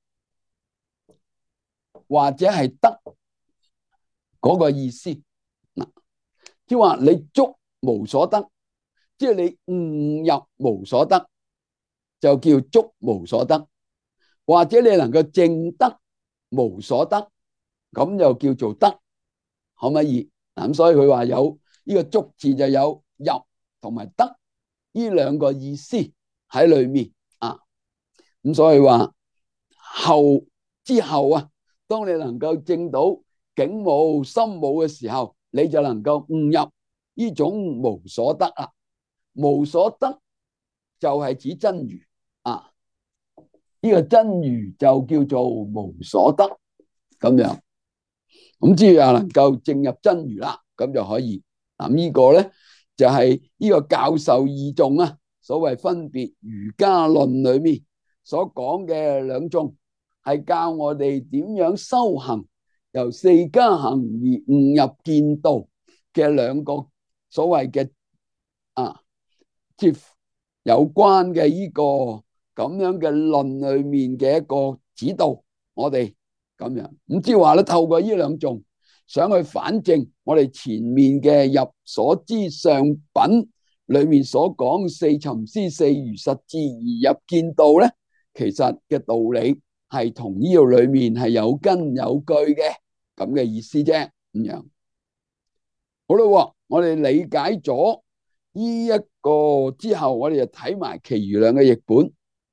或者係得嗰個意思。嗱，即係話你足無所得，即係你悟入無所得，就叫足無所得；或者你能夠證得無所得，咁就叫做得，可唔可以？咁所以佢話有呢個足字就有入同埋得呢兩個意思喺裏面啊。咁所以話後之後啊，當你能夠證到境冇心冇嘅時候，你就能夠悟入呢種無所得啦。無所得就係指真如啊，呢個真如就叫做無所得咁樣。咁只要能夠證入真如啦，咁就可以。嗱，呢個咧就係呢個教授二眾啊，所謂分別瑜伽論裏面所講嘅兩眾，係教我哋點樣修行，由四加行而悟入見道嘅兩個所謂嘅即有關嘅呢個咁樣嘅論裏面嘅一個指導，我哋咁樣。咁即係話咧，透過呢兩種想去反證我哋前面嘅入所知上品裏面所講四尋思四如實智而入見道咧，其實嘅道理係同呢度裏面係有根有據嘅咁嘅意思啫。咁樣好啦，我哋理解咗呢一個之後，我哋就睇埋其餘兩個譯本。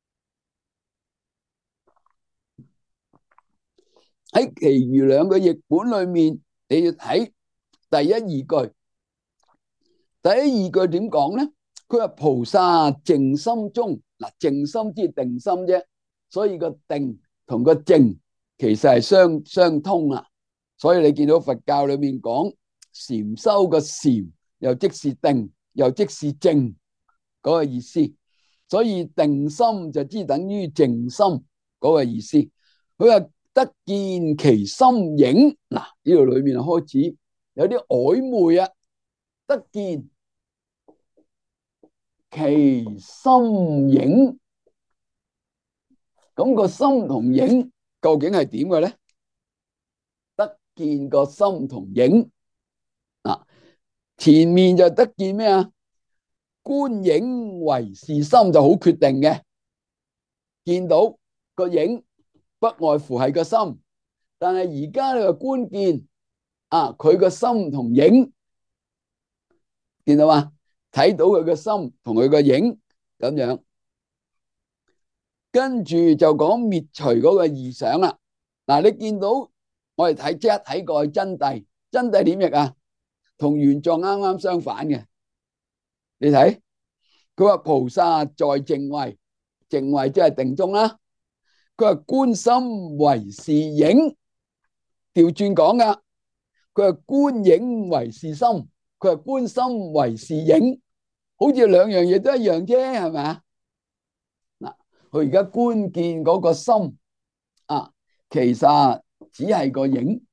喺其餘兩個譯本裏面，你要睇第一二句。第一二句點講咧？佢話菩薩淨心中，嗱，淨心即係定心啫，所以個定同個靜其實係相通啦。所以你見到佛教裏面講禪修個禪，又即是定，又即是靜嗰個意思。所以定心就之等於靜心嗰個意思。佢話得見其心影，嗱，呢度裏面開始有啲曖昧啊。得見其心影，咁個心同影究竟係點嘅咧？得見個心同影啊，前面就得見咩啊？觀影為是心就好決定嘅，見到個影不外乎係個心，但係而家你話觀見佢個心同影，見到嘛？睇到佢個心同佢個影咁樣，跟住就講滅除嗰個異想啦。嗱，你見到我哋睇即刻睇過去真諦，真諦點譯啊？同原狀啱啱相反嘅。你睇佢話菩薩在靜位，靜位即係定中啦。佢話觀心為是影，調轉講噶。佢話觀影為是心，佢話觀心為是影，好似兩樣嘢都一樣啫，係咪啊？嗱， 佢而家觀見嗰個心其實只係個影。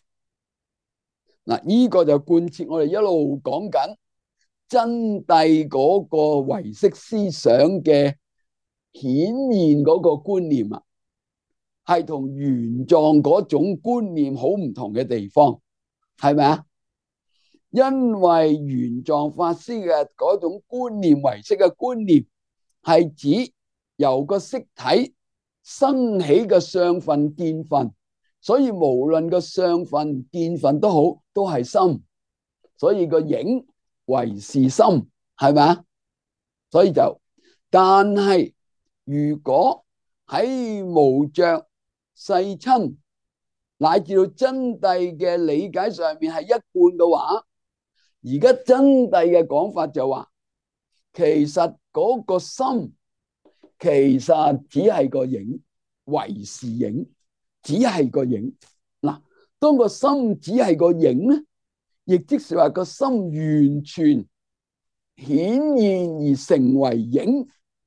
嗱，呢個就貫徹我哋一路講緊真諦嗰個唯識思想嘅顯現嗰個觀念係同玄奘嗰種觀念好唔同嘅地方，係咪啊？因為玄奘法師嘅嗰種觀念，唯識嘅觀念係指由個色體生起嘅相分見分，所以無論個相分見分都好，都係心，所以個影為是心，係咪啊？所以就，但係如果喺無着世親乃至到真諦嘅理解上面係一貫嘅話，而家真諦嘅講法就話，其實嗰個心其實只係個影，為是影，只係個影。嗱，當個心只係個影咧，亦即是話個心完全顯現而成為影，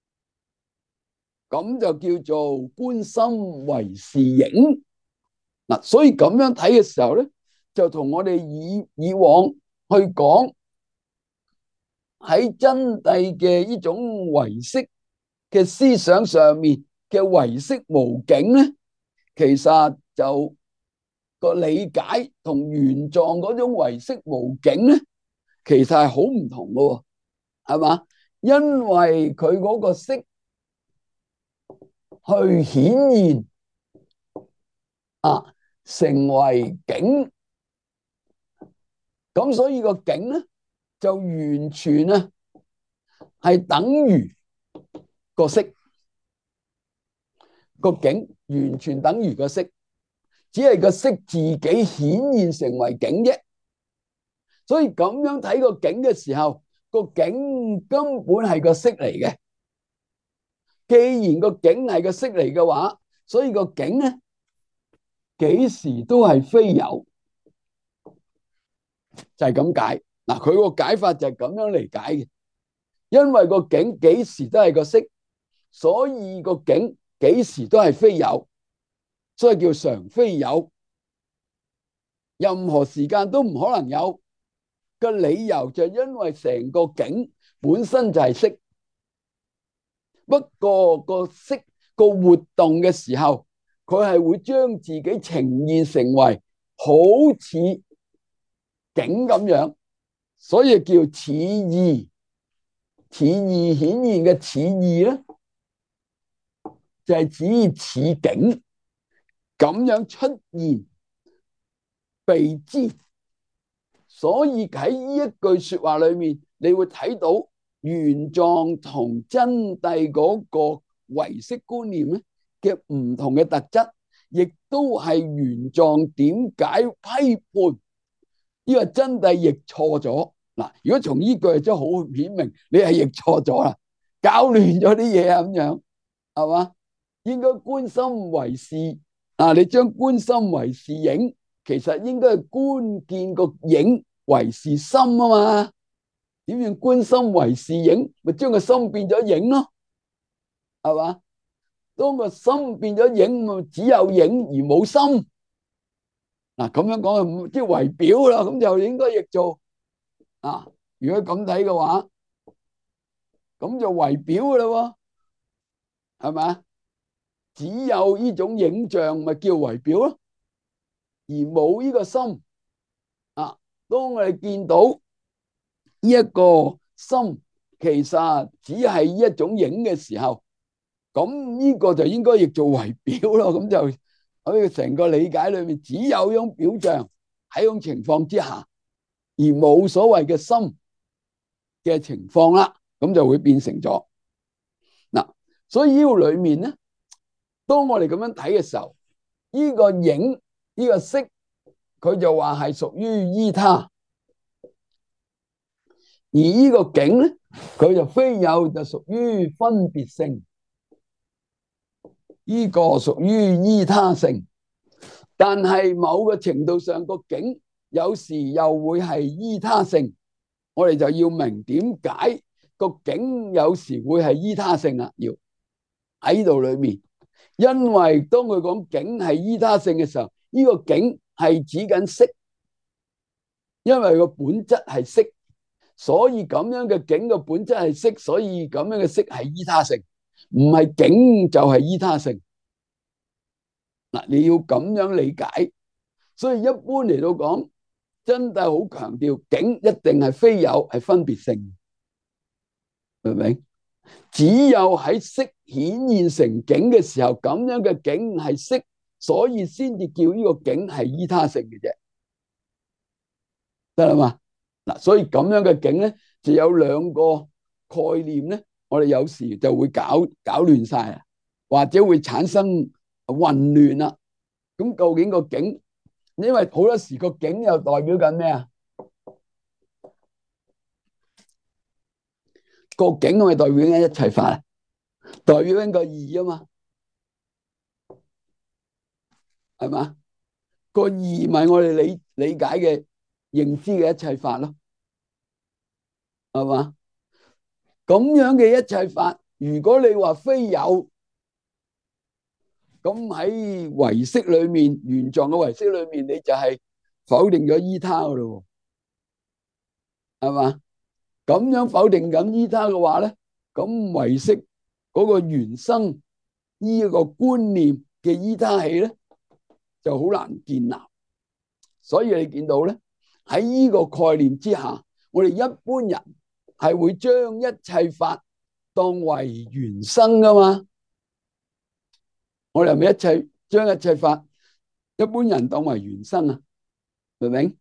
咁就叫做觀心為是影。嗱，所以咁樣睇嘅時候咧，就同我哋以往去講喺真諦嘅呢種唯識嘅思想上面嘅唯識無境咧，其實就個理解同玄奘嗰種唯識無境咧，其實係好唔同嘅，係嘛？因為佢嗰個識去顯現成為境，咁所以個境咧就完全係等於個識，個境完全等於個識，只係個識自己顯現成為境啫。所以咁樣睇個境嘅時候，個境根本係個識嚟嘅。既然個境係個識嚟嘅話，所以個境咧幾時都係非有，就係咁解。嗱，佢個解法就係咁樣嚟解嘅。因為個境幾時都係個識，所以個境幾時都係非有，所以叫常非有，任何時間都唔可能有。個理由就因為成個境本身就係識，不過個識個活動嘅時候，佢係會將自己呈現成為好似境咁樣，所以叫似異。似異顯現嘅似異咧，就係指似境咁樣出現被知。所以喺呢一句說話裏面，你會睇到玄奘同真諦嗰個唯識觀念咧嘅唔同嘅特質，亦都係玄奘點解批判呢個真諦譯錯咗。嗱，如果從呢句真係好顯明，你係譯錯咗啦，搞亂咗啲嘢咁樣，係嘛？應該觀心為是你將觀心為是影，其實應該係觀見個影為是心啊嘛。點樣觀心為是影？咪將個心變咗影咯，係嘛？當個心變咗影，咪只有影而冇心。嗱，咁樣講即係為表啦，咁就應該譯做如果咁睇嘅話，咁就為表噶啦，係咪？只有呢種影像咪叫為表咯，而冇呢個心。當我哋見到呢一個心其實只係一種影嘅時候，咁呢個就應該譯做為表咯。咁就喺成個理解裏面，只有一種表象喺一種情況之下，而冇所謂嘅心嘅情況啦，咁就會變成咗嗱。所以呢個裏面咧，當我哋咁樣睇嘅時候，呢個影呢個色，佢就話係屬於依他，而呢個境咧，佢就非有，就屬於分別性，呢個屬於依他性。但係某個程度上，個境有時又會係依他性，我哋就要明點解個境有時會係依他性啦。要喺度裏面。因為當佢講境係依他性嘅時候，呢個境係指緊色，因為個本質係色，所以咁樣嘅境嘅本質係色，所以咁樣嘅色係依他性，唔係境就係依他性。嗱，你要咁樣理解。所以一般嚟到講，真係好強調境一定係非有，係分別性，明唔明？只有喺色顯現成境嘅時候，咁樣嘅境係色，所以先至叫呢個境係依他性嘅啫，得啦嘛？嗱，所以咁樣嘅境咧，就有兩個概念咧，我哋有時就會搞亂晒啊，或者會產生混亂啦。咁究竟個境，因為好多時個境又代表緊咩啊？個境係咪代表緊一切法啊？代表緊個義啊嘛，係嘛？個義咪我哋理解嘅認知嘅一切法咯，係嘛？咁樣嘅一切法，如果你話非有，咁喺唯識裏面，原狀嘅唯識裏面，你就係否定咗依他噶咯，係嘛？咁樣否定緊依他嘅話咧，咁唯識嗰個原生呢個觀念嘅依他起咧，就好難建立。所以你見到咧，喺呢個概念之下，我哋一般人係會將一切法當為原生噶嘛。我哋係咪將一切法一般人當為原生啊？明唔明？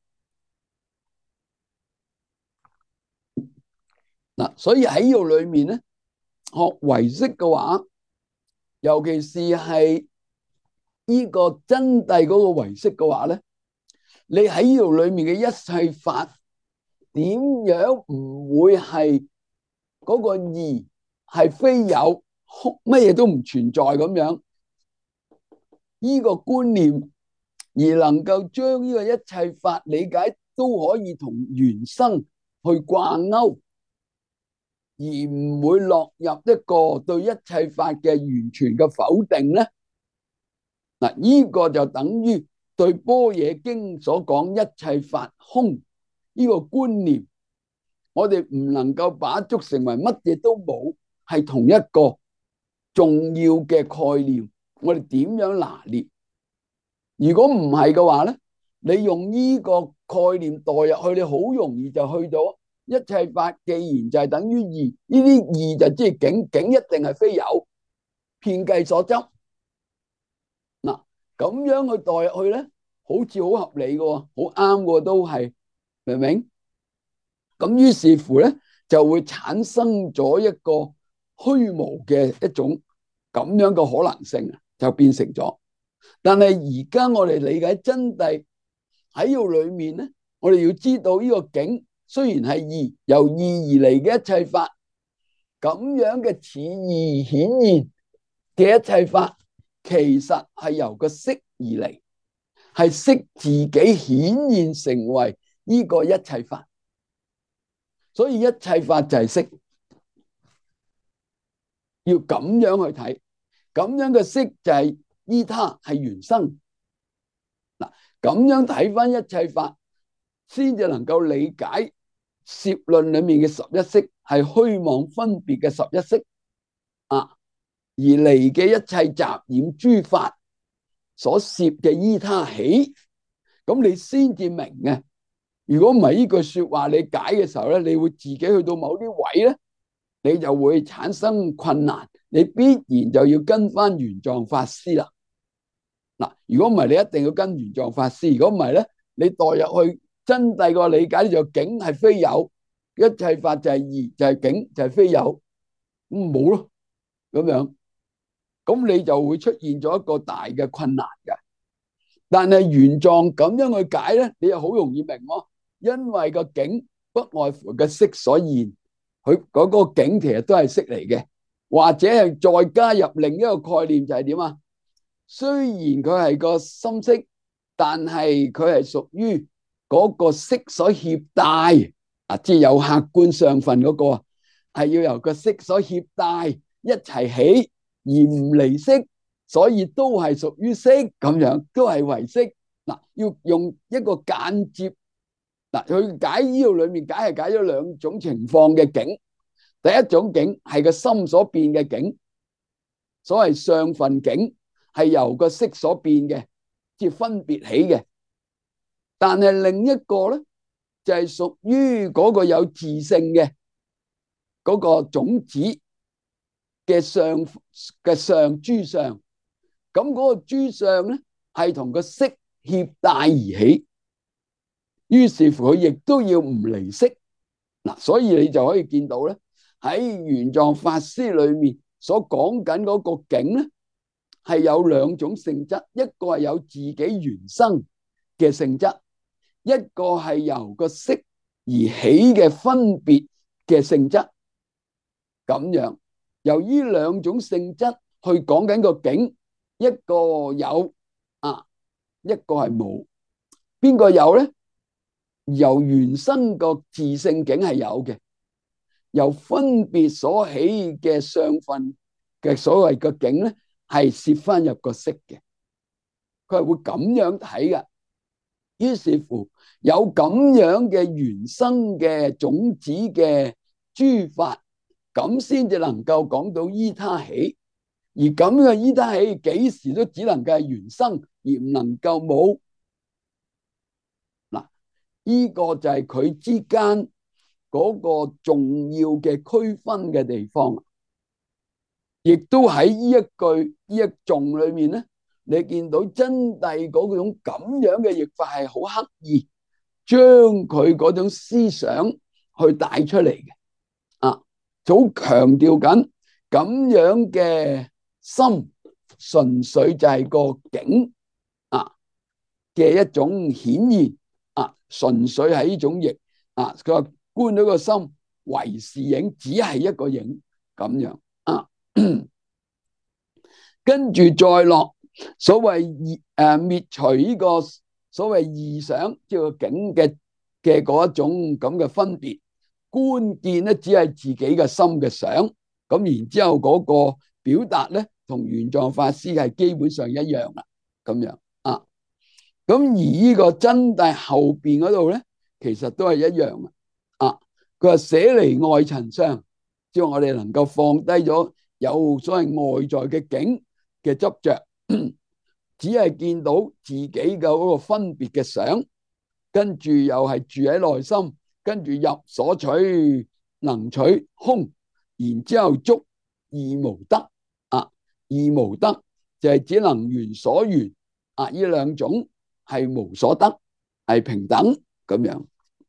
嗱，所以喺呢度裏面咧，學唯識嘅話，尤其是係呢個真諦嗰個唯識嘅話咧，你喺呢度裏面嘅一切法，點樣唔會係嗰個義係非有，乜嘢都唔存在咁樣？呢個觀念而能夠將呢個一切法理解都可以同原生去掛鈎，而唔會落入一個對一切法嘅完全嘅否定咧。嗱，呢個就等於對般若經所講一切法空呢個觀念，我哋唔能夠把捉成為乜嘢都冇，係同一個重要嘅概念。我哋點樣拿捏？如果唔係嘅話咧，你用呢個概念代入去，你好容易就去到一切法既然就係等於義，呢啲義就即係境，境一定係非有，遍計所執。嗱，咁樣去代入去咧，好似好合理嘅，好啱嘅都係，明唔明？咁於是乎咧，就會產生咗一個虛無嘅一種咁樣嘅可能性，就變成咗。但係而家我哋理解真諦喺呢度裏面咧，我哋要知道呢個境雖然係義，由義而嚟嘅一切法，咁樣嘅似義顯現嘅一切法，其實係由個色而嚟，係色自己顯現成為呢個一切法，所以一切法就係色，要咁樣去睇，咁樣嘅色就係依他，係原生。嗱，咁樣睇翻一切法，先至能夠理解攝論裏面嘅十一識係虛妄分別嘅十一識啊，而嚟嘅一切雜染諸法所攝嘅依他起，咁你先至明嘅。如果唔係呢句說話，你解嘅時候咧，你會自己去到某啲位咧，你就會產生困難，你必然就要跟翻玄奘法師啦。嗱，如果唔係，你一定要跟玄奘法師。如果唔係咧，你代入去真諦個理解就境係非有，一切法就係義，就係境，就係非有，咁冇咯，咁樣，咁你就會出現咗一個大嘅困難嘅。但係玄奘咁樣去解咧，你又好容易明咯，因為個境不外乎個色所現，佢嗰個境其實都係色嚟嘅，或者係再加入另一個概念就係點啊？雖然佢係個心識，但係佢係屬於嗰個色所攜帶啊，即係有客觀上分嗰個，係要由個色所攜帶一齊起， 而唔離色，所以都係屬於色咁樣，都係唯色。嗱，要用一個間接嗱去解呢度裏面解係解咗兩種情況嘅境。第一種境係個心所變嘅境，所謂相分境係由個色所變嘅，即分別起嘅。但係另一個咧就係屬於嗰個有自性嘅嗰個種子嘅相諸相，咁嗰個諸相咧係同個色協帶而起，於是乎佢亦都要唔離色。嗱，所以你就可以見到咧喺玄奘法師裏面所講緊嗰個境咧係有兩種性質，一個係有自己原生嘅性質，一個係由個色而起嘅分別嘅性質。咁樣由呢兩種性質去講緊個境，一個有一個係冇。邊個有咧？由原生個自性境係有嘅，由分別所起嘅相分嘅所謂個境咧係攝翻入個色嘅，佢係會咁樣睇噶。於是乎有咁樣嘅原生嘅種子嘅諸法，咁先至能夠講到依他起。而咁嘅依他起幾時都只能夠係原生，而唔能夠冇。嗱，呢個就係佢之間嗰個重要嘅區分嘅地方，亦都喺呢一句呢一頌裏面咧，你見到真諦嗰種咁樣嘅譯法係好刻意將佢嗰種思想去帶出嚟嘅，好強調緊咁樣嘅心純粹就係個境嘅一種顯現純粹係呢種譯佢話觀到個心為是影，只係一個影咁樣跟住再落所謂滅除呢個所謂異想，即係個境嘅嗰一種咁嘅分別，觀見咧只係自己嘅心嘅想，咁然之後嗰個表達咧同玄奘法師係基本上一樣啦，咁樣咁而呢個真諦後邊嗰度咧，其實都係一樣佢話捨離外塵相，即係我哋能夠放低咗有所謂外在嘅境嘅執着，只係見到自己嘅嗰個分別嘅想，跟住又係住喺內心，跟住入所取能取空，然之後觸二無得二無得就係只能緣所緣呢兩種係無所得，係平等咁樣。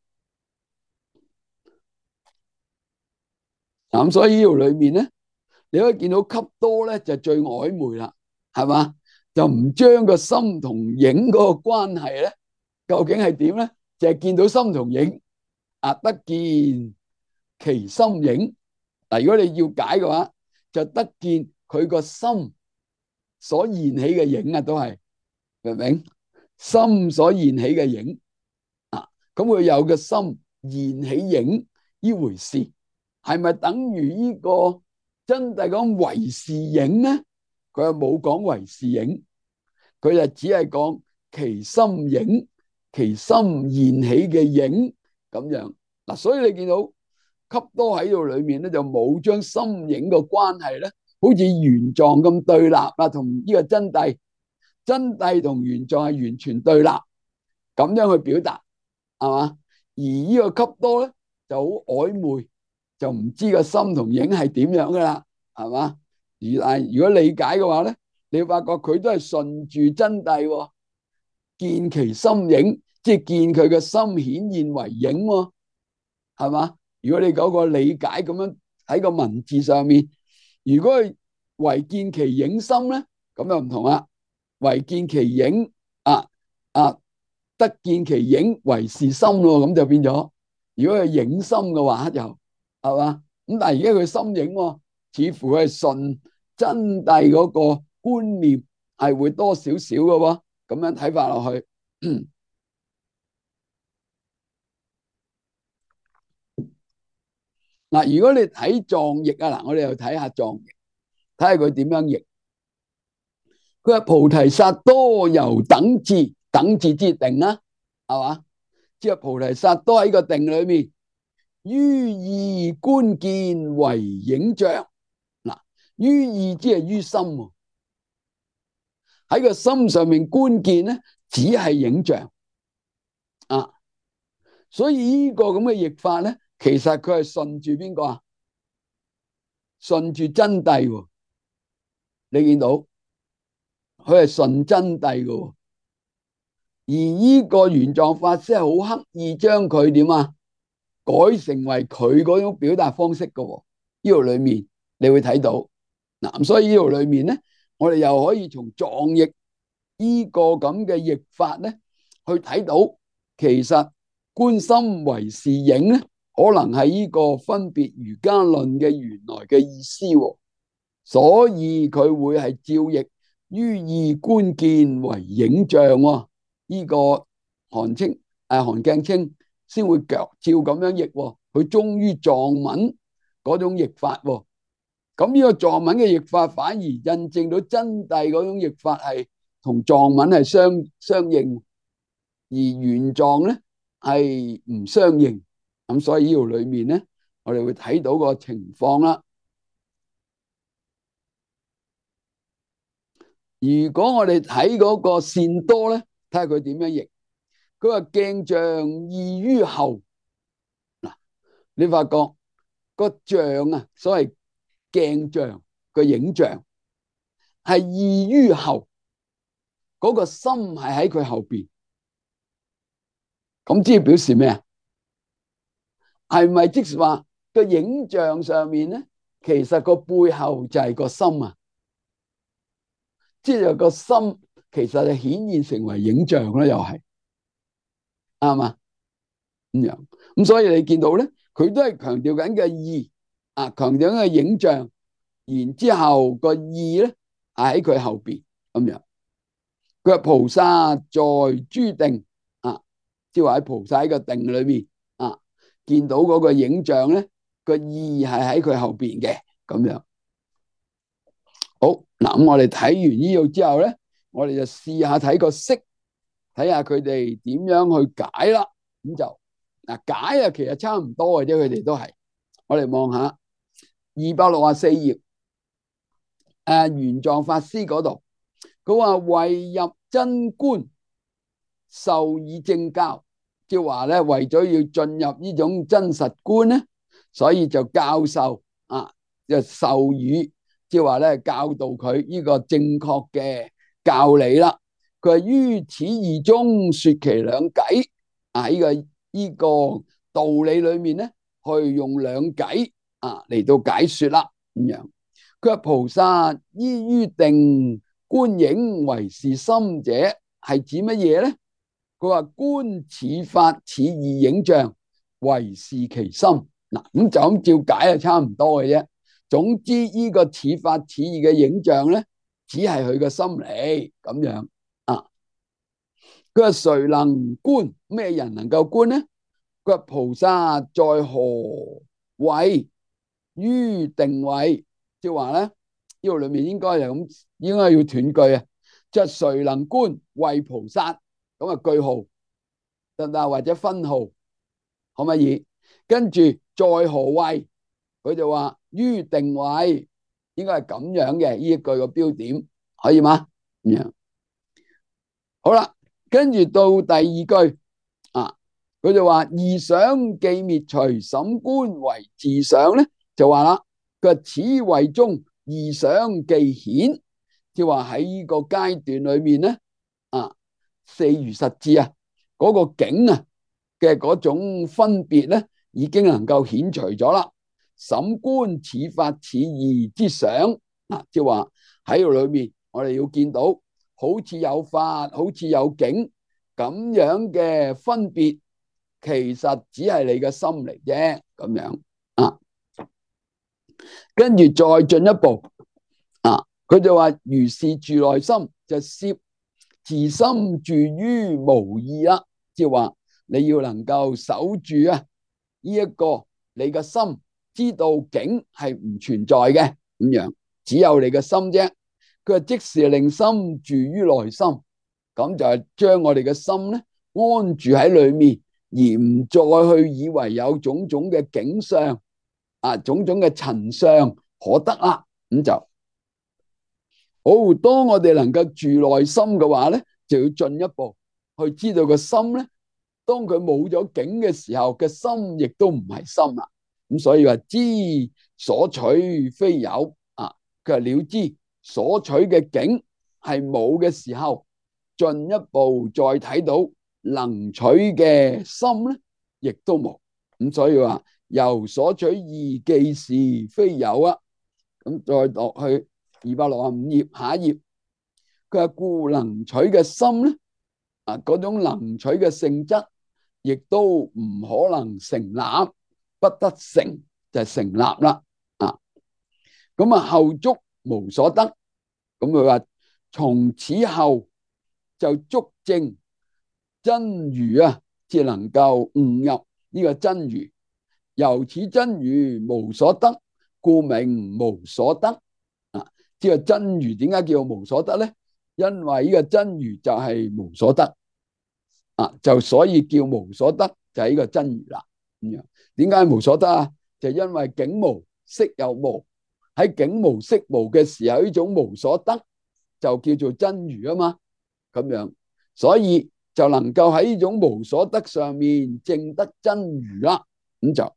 咁所以呢度裏面咧，你可以見到笈多咧就最曖昧啦，係嘛？就唔將個心同影嗰個關係咧，究竟係點咧？就係見到心同影得見其心影。如果你要解嘅話，就得見佢個心所現起嘅影都係明唔明？心所現起嘅影咁佢有個心現起影呢回事，係咪等於呢個真諦講唯是影咧？佢又冇講唯是影，佢就只係講其心影，其心現起嘅影咁樣。所以你見到笈多喺度裏面咧，就冇將心影個關係咧，好似玄奘咁對立同呢個真諦同玄奘係完全對立，咁樣去表達係嘛？而呢個笈多咧就好曖昧，就唔知個心同影係點樣噶啦，係嘛？如果理解嘅話咧，你發覺佢都係順住真諦，見其心影，即係見佢嘅心顯現為影，係嘛？如果你嗰個理解咁樣喺個文字上面，如果係唯見其影心咧，咁又唔同啦。唯見其影得見其影為是心咯，咁就變咗。如果係影心嘅話，就係嘛？咁但係而家佢心影，似乎係順真諦嗰個觀念係會多少少嘅喎。咁樣睇法落去。如果你睇藏譯我哋又睇下藏譯。 睇下佢點樣譯。佢話菩提薩埵由等至，等至之定啦，係嘛？即係菩提薩埵喺個定裏面，於意觀見為影像。嗱，於意即係於心，喺個心上面觀見咧，只係影像啊。所以呢個咁嘅譯法咧，其實佢係順住邊個啊？順住真諦，你見到佢係順真諦嘅。而呢個玄奘法師係好刻意將佢點啊改成為佢嗰種表達方式嘅。呢度裏面你會睇到嗱，所以呢度裏面咧，我哋又可以從藏譯呢個咁嘅譯法咧，去睇到其實觀心為是影咧，可能係呢個分別瑜伽論嘅原來嘅意思，所以佢會係照譯於意觀見為影像。呢個韓鏡清先會照咁樣譯，佢忠於藏文嗰種譯法。咁呢個藏文嘅譯法反而印證到真諦嗰種譯法係同藏文係相應，而玄奘咧係唔相應。咁所以呢度裏面咧，我哋會睇到個情況啦。如果我哋睇嗰個善多咧，睇下佢點樣譯。佢話鏡像異於後。嗱，你發覺個像啊，所謂鏡像個影像係異於後，嗰個心係喺佢後邊。咁即係表示咩啊？係咪即係話個影像上面咧，其實個背後就係個心啊？即係個心其實係顯現成為影像啦，又係啱嘛？咁樣咁，所以你見到咧，佢都係強調緊嘅意啊，強調緊嘅影像，然之後個意咧係喺佢後邊咁樣。佢話菩薩在諸定啊，即係話喺菩薩喺個定裏面啊，見到嗰個影像咧，個意係喺佢後邊嘅咁樣。好嗱，咁我哋睇完呢度之後咧，我哋就試下睇個釋，睇下佢哋點樣去解啦。咁就嗱，解啊，其實差唔多嘅啫，佢哋都係。我哋望下264頁，玄奘法師嗰度，佢話為入真觀，授以正教，即係話咧，為咗要進入呢種真實觀咧，所以就教授啊，就授予。即係話咧，教導佢呢個正確嘅教理啦。佢話於此義中說其兩偈啊，呢個道理裏面咧，去用兩偈啊嚟到解說啦。咁樣，佢話菩薩依於定觀影為是心者，係指乜嘢咧？佢話觀此法此義影像為是其心。嗱，咁就咁照解係差唔多嘅啫。總之呢個似法似義嘅影像咧，只係佢嘅心理咁樣啊。佢話誰能觀？咩人能夠觀咧？佢話菩薩在何位？於定位，即係話咧，呢度裏面應該係咁，應該要斷句啊。即係誰能觀為菩薩？咁啊句號得唔得？或者分號可唔可以？跟住在何位？佢就話於定位，應該係咁樣嘅，呢一句個標點可以嗎？咁樣好啦，跟住到第二句啊，佢就話異想既滅除，審觀為自想咧，就話啦，佢話此位中異想既顯，即係話喺呢個階段裏面咧啊，四如實智啊，嗰個境啊嘅嗰種分別咧，已經能夠顯除咗啦。審觀此法此義之想啊，即係話喺度裏面，我哋要見到好似有法，好似有境咁樣嘅分別，其實只係你嘅心嚟啫，咁樣啊。跟住再進一步啊，佢就話如是住內心，就攝自心住於無異啦，即係話你要能夠守住啊呢一個你嘅心。知道境係唔存在嘅咁樣只有你嘅心啫。佢話即是令心住於內心，咁就係將我哋嘅心咧安住喺裏面，而唔再去以為有種種嘅景象種種嘅塵相可得啦。咁就好，當我哋能夠住內心嘅話咧，就要進一步去知道個心咧，當佢冇咗境嘅時候，嘅心亦都唔係心啦。咁所以話知所取非有佢話了知所取嘅境係冇嘅時候，進一步再睇到能取嘅心咧，亦都冇。咁所以話由所取義既是非有啊。咁再落去265頁下一頁，佢話故能取嘅心咧嗰種能取嘅性質，亦都唔可能成立，不得成就係成立啦。咁後足無所得，咁佢話從此後就足證真如至能夠悟入呢個真如。由此真如無所得，故名無所得。呢個真如點解叫無所得咧？因為呢個真如就係無所得就所以叫無所得，就係呢個真如啦。咁樣點解無所得啊？就因為境無色又無，喺境無色無嘅時候，呢種無所得就叫做真如啊嘛。咁樣所以就能夠喺呢種無所得上面證得真如啦。咁就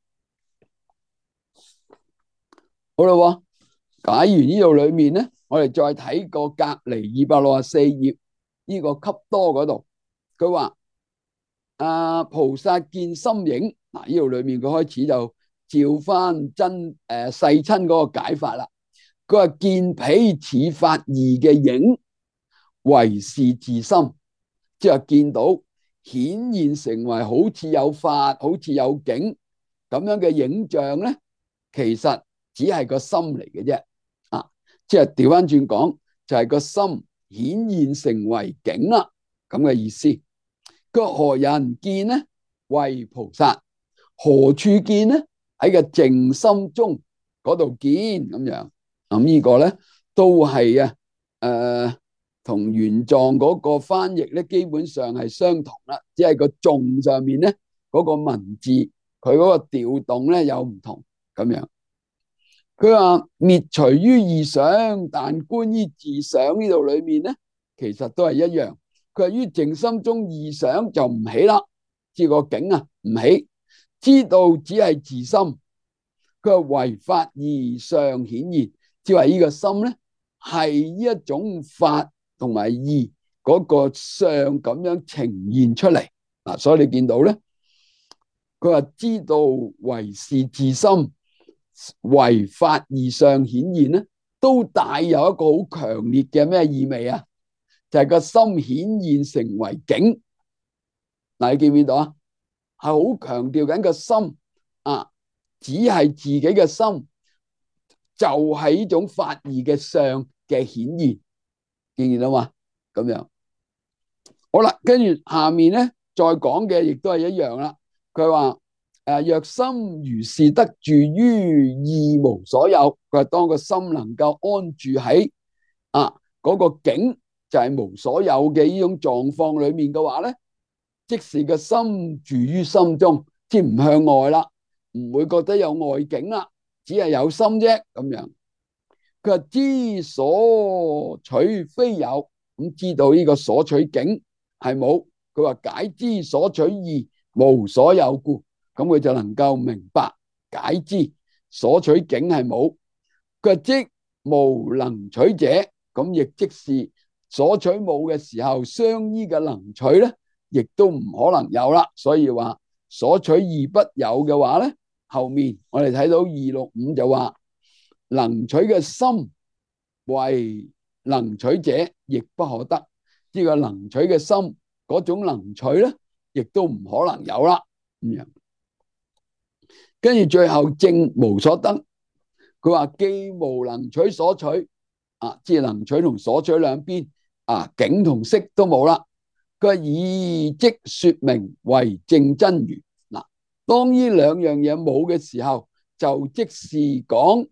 好啦。解完呢度裏面咧，我哋再睇個隔離264頁呢個笈多嗰度，佢話菩薩見心影。呢度裏面佢開始就照翻世親嗰個解法啦。佢話見彼似法義嘅影，為是自心，即係見到顯現成為好似有法、好似有境咁樣嘅影像咧，其實只係個心嚟嘅啫。即係調翻轉講，就係個心顯現成為境啦，咁嘅意思。佢何人見呢？為菩薩。何處見呢？喺個靜心中嗰度見咁樣。咁呢個咧都係同原藏嗰個翻譯咧基本上係相同啦，只係個頌上面咧嗰個文字佢嗰個調動咧有唔同咁樣。佢話滅除於異想，但觀於自想呢度裏面咧，其實都係一樣。佢話於靜心中異想就唔起啦，即個境唔起，知道只係自心。佢話唯法義相顯現，即係呢個心咧係一種法同埋義嗰個相咁樣呈現出嚟。所以你見到咧，佢話知道唯是自心，為法義相顯現咧，都帶有一個好強烈嘅咩意味啊？就係個心顯現成為境。你見唔見到啊？係好強調緊個心只係自己嘅心，就係呢種法義嘅相嘅顯現，見唔見到嘛？咁樣好啦，跟住下面咧再講嘅亦都係一樣啦。佢話若心如是得住於義無所有，佢話當個心能夠安住喺嗰個境就係無所有嘅呢種狀況裏面嘅話咧，即是個心住於心中，即唔向外啦，唔會覺得有外境啦，只係有心啫咁樣。佢話知所取非有，咁知道呢個所取境係冇。佢話解知所取義無所有故。咁佢就能夠明白解知所取境係冇。佢即無能取者，咁亦即是所取冇嘅時候，相依嘅能取咧，亦都唔可能有啦。所以話所取義不有嘅話咧，後面我哋睇到265就話能取嘅心為能取者亦不可得。呢個能取嘅心嗰種能取咧，亦都唔可能有啦。咁樣。跟住最後證無所得，佢話既無能取所取即係能取同所取兩邊境同色都冇啦。佢話以即說明為證真如。當呢兩樣嘢冇嘅時候，就即是講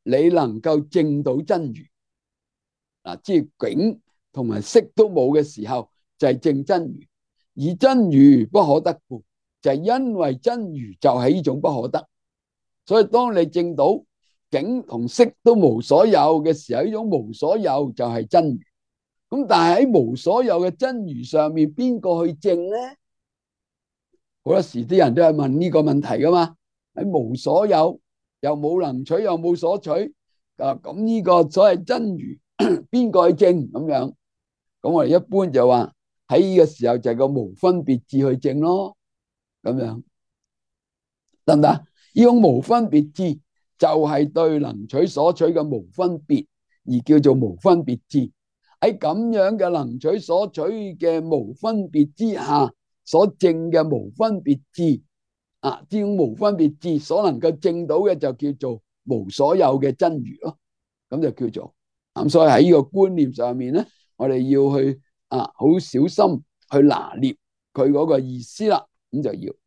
你能夠證到真如。即係境同埋識都冇嘅時候，就係證真如。以真如不可得故，就係因為真如就係呢種不可得。所以當你證到境同識都無所有嘅時候，呢種無所有就係真如。咁但係喺無所有嘅真如上面，邊個去證咧？好多時啲人都係問呢個問題噶嘛。喺無所有又冇能取又冇所取，咁呢個所謂真如邊個去證咁樣？咁我哋一般就話喺呢個時候就係個無分別智去證咯，咁樣得唔得？呢種無分別智就係對能取所取嘅無分別，而叫做無分別智。喺咁樣嘅能取所取嘅無分別之下，所證嘅無分別智，呢種無分別智所能夠證到嘅就叫做無所有嘅真如咯。咁就叫做咁。所以喺呢個觀念上面咧，我哋要去好小心去拿捏佢嗰個意思啦。咁就要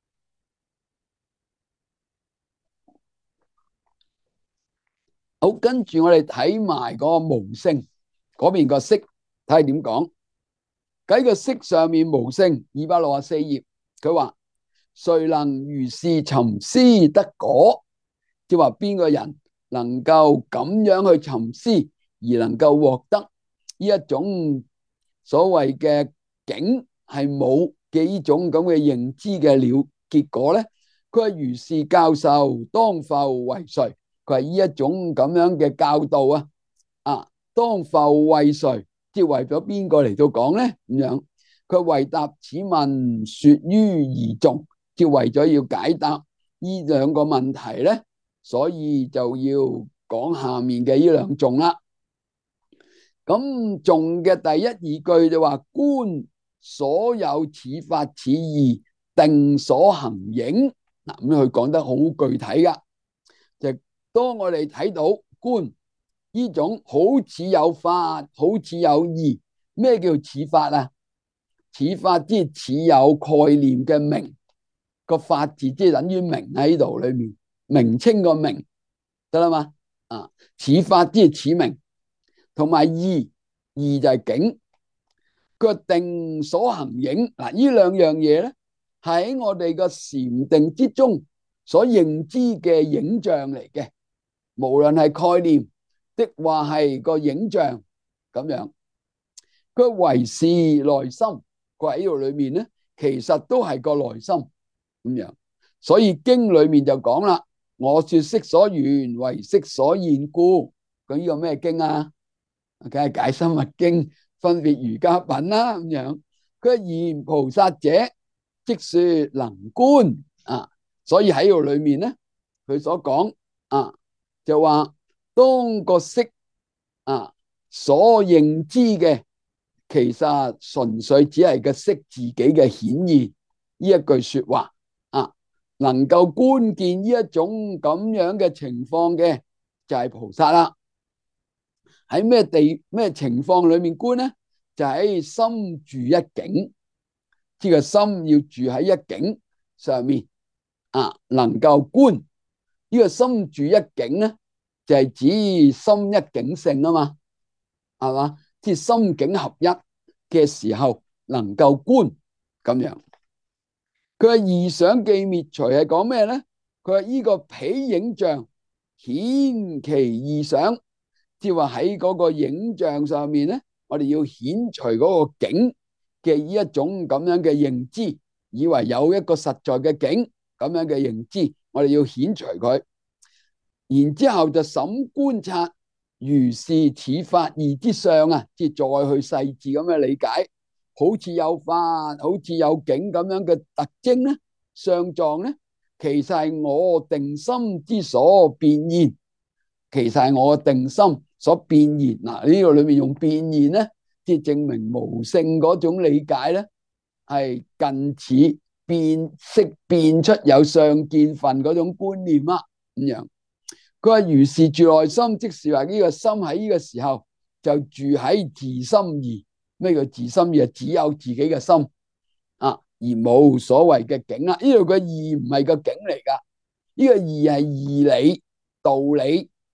好，跟住我哋睇埋個無性嗰邊個識，睇下點講。喺個識上面無性264頁，佢話誰能如是尋思得果，即係話邊個人能夠咁樣去尋思而能夠獲得呢一種所謂嘅境係冇嘅呢種咁嘅認知嘅了結果咧？佢係如是教授當復為誰？佢係呢一種咁樣嘅教導當復為誰？即係為咗邊個嚟到講咧？咁樣佢為答此問說於二頌，即係為咗要解答呢兩個問題咧，所以就要講下面嘅呢兩頌啦。咁頌嘅第一二句就話觀所有此法此義定所行影。咁佢講得好具體噶，就當我哋睇到觀呢種好似有法好似有義。咩叫此法啊？此法即係似有概念嘅名，個法字即係等於名喺度裏面，名稱個名得啦嘛。此法即係此名，同埋義就係境。佢定所行影。呢兩樣嘢咧，喺我哋個禪定之中所認知嘅影像嚟嘅，無論係概念的話係個影像咁樣。佢為是內心，佢喺度裏面咧，其實都係個內心咁樣。所以經裏面就講啦，我說色所緣為色所現故。咁呢個咩經啊？梗係解深密經分別瑜伽品啦咁樣。佢言菩薩者即說能觀。所以喺度裏面咧，佢所講就話當個色所認知嘅，其實純粹只係個色自己嘅顯現。呢一句說話能夠觀見呢一種咁樣嘅情況嘅，就係菩薩啦。喺咩情況裏面觀咧？就喺心住一境，即係心要住喺一境上面能夠觀。呢個心住一境咧，就係指心一境性啊嘛，係嘛？即係心境合一嘅時候能夠觀咁樣。佢係異想既滅除係講咩咧？佢係呢個彼影像顯其異想，即係話喺嗰個影像上面咧，我哋要顯除嗰個境嘅呢一種咁樣嘅認知，以為有一個實在嘅境咁樣嘅認知，我哋要顯除佢。然之後就審觀察如是此法義之相即係再去細緻咁樣理解，好似有法好似有境咁樣嘅特徵咧，相狀咧，其實係我定心之所變現，其實係我定心所變現。呢個裏面用變現咧，即係證明無性嗰種理解咧，係近似變識變出有相見分嗰種觀念咁樣。佢話如是住內心，即是話呢個心喺呢個時候就住喺自心義。咩叫自心義？只有自己嘅心而冇所謂嘅境啦。呢度嘅義唔係個境嚟噶，呢個義係義理道理，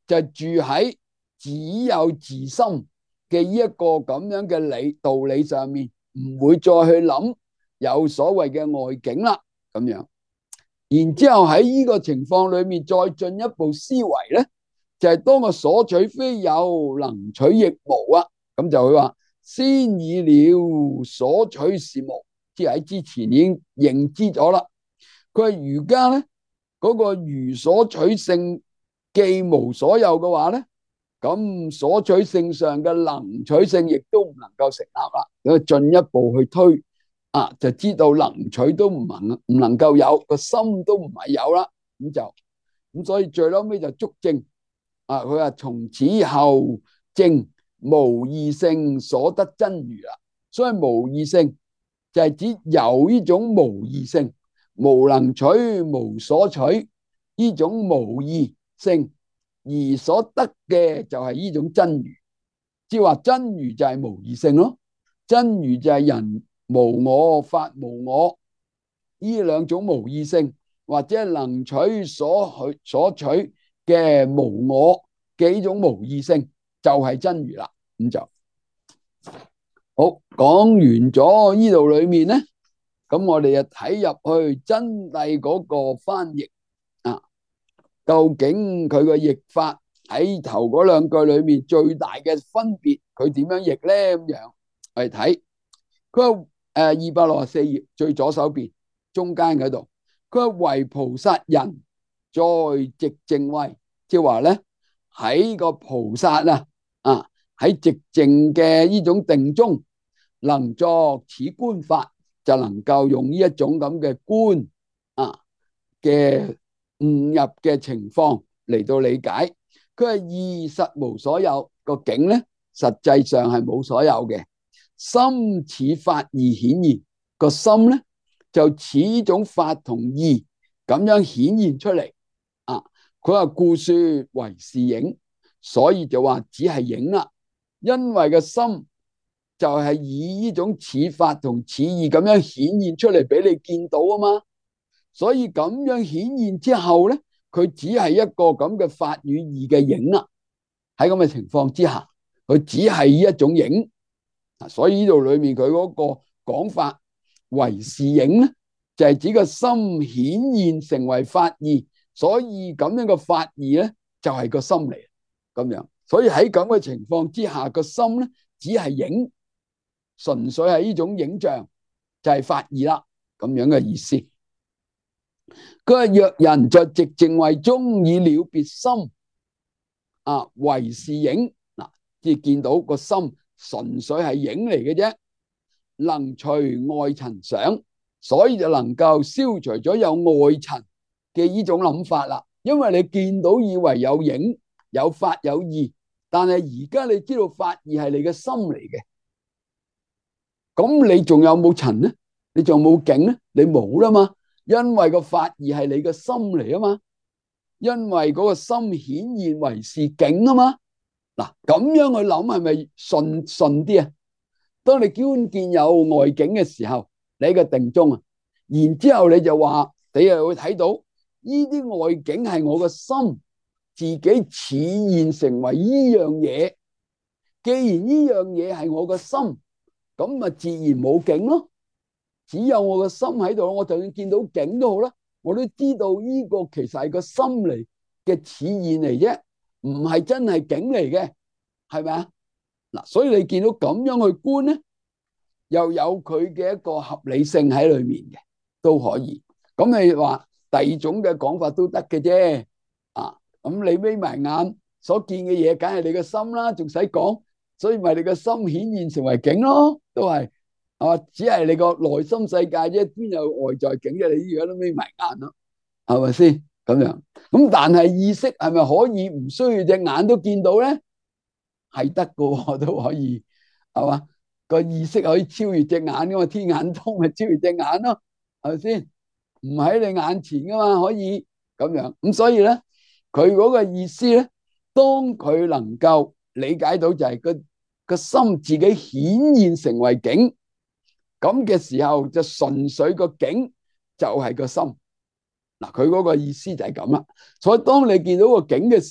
就住喺只有自心嘅呢一個咁樣嘅道理上面，唔會再去諗有所謂嘅外境啦。咁樣，然之後喺呢個情況裏面，再進一步思維咧，就係當個所取非有，能取亦無啊。咁就會話先已了所取是無，即係喺之前已經認知咗啦。佢話儒家咧嗰個如所取性既無所有嘅話咧，咁所取性上嘅能取性亦都唔能夠成立啦。咁進一步去推啊，就知道能取都唔能夠有，個心都唔係有啦。咁所以最嬲尾就足證啊。佢話從此後證無異性所得真如啦。所以無異性就係指有呢種無異性，無能取無所取呢種無異性，而所得嘅就係呢種真如。即係話真如就係無異性咯，真如就係人無我法無我呢兩種無異性，或者能取所取嘅無我嘅呢種無異性，就係真如啦。咁就好，講完咗呢度裏面咧，咁我哋就睇入去真諦嗰個翻譯啊，究竟佢個譯法喺頭嗰兩句裏面最大嘅分別，佢點樣譯咧？咁樣我哋睇佢話264頁最左手邊中間嗰度，佢話唯菩薩人在寂靜位，即係話咧喺個菩薩喺寂靜嘅呢種定中，能作此觀法，就能夠用呢一種咁嘅觀嘅悟入嘅情況嚟到理解。佢係義實無所有，個境咧實際上係冇所有嘅。心似法義顯現，個心咧就似呢種法同義咁樣顯現出嚟啊。佢話故說為是影，所以就話只係影啦。因為個心就係以呢種似法同似義咁樣顯現出嚟俾你見到啊嘛，所以咁樣顯現之後咧，佢只係一個咁嘅法與義嘅影啦。喺咁嘅情況之下，佢只係一種影。所以呢度裏面佢嗰個講法為是影咧，就係指個心顯現成為法義，所以咁樣嘅法義咧就係個心嚟咁樣。所以喺咁嘅情況之下，個心咧只係影，純粹係呢種影像，就係法義啦，咁樣嘅意思。佢話若人在寂靜位中已了別心為是影，即係見到個心純粹係影嚟嘅啫，能除外塵想，所以就能夠消除咗有外塵嘅呢種諗法啦。因為你見到以為有影有法有義，但係而家你知道法義係你嘅心嚟嘅，咁你仲有冇塵呢？你仲有冇境呢？你冇啦嘛，因為個法義係你嘅心嚟啊嘛，因為嗰個心顯現為是境啊嘛。嗱，咁樣去諗係咪順啲啊？當你觀見有外境嘅時候，你喺個定中啊，然之後你就話，你又會睇到呢啲外境係我個心自己似現成為呢樣嘢。既然呢樣嘢係我個心，咁咪自然冇境咯。只有我個心喺度，我就算見到境都好啦，我都知道呢個其實係個心嚟嘅似現嚟啫，唔係真係境嚟嘅，係咪啊？嗱，所以你見到咁樣去觀咧，又有佢嘅一個合理性喺裏面嘅，都可以。咁你話第二種嘅講法都得嘅啫。咁你眯埋眼所見嘅嘢，梗係你嘅心啦，仲使講？所以咪你嘅心顯現成為境咯，都係只係你個內心世界啫，邊有外在境嘅？你而家都眯埋眼咯，係咪先咁樣？咁但係意識係咪可以唔需要隻眼都見到咧？係得噶，都可以，係嘛？個意識可以超越隻眼噶嘛？天眼通咪超越隻眼咯，係咪先？唔喺你眼前噶嘛，可以咁樣。咁所以咧，佢嗰個意思咧，當佢能夠理解到就係個心自己顯現成為境咁嘅時候，就純粹個境就係個心。嗱，佢嗰個意思就係咁啦。所以當你見到個境嘅時候，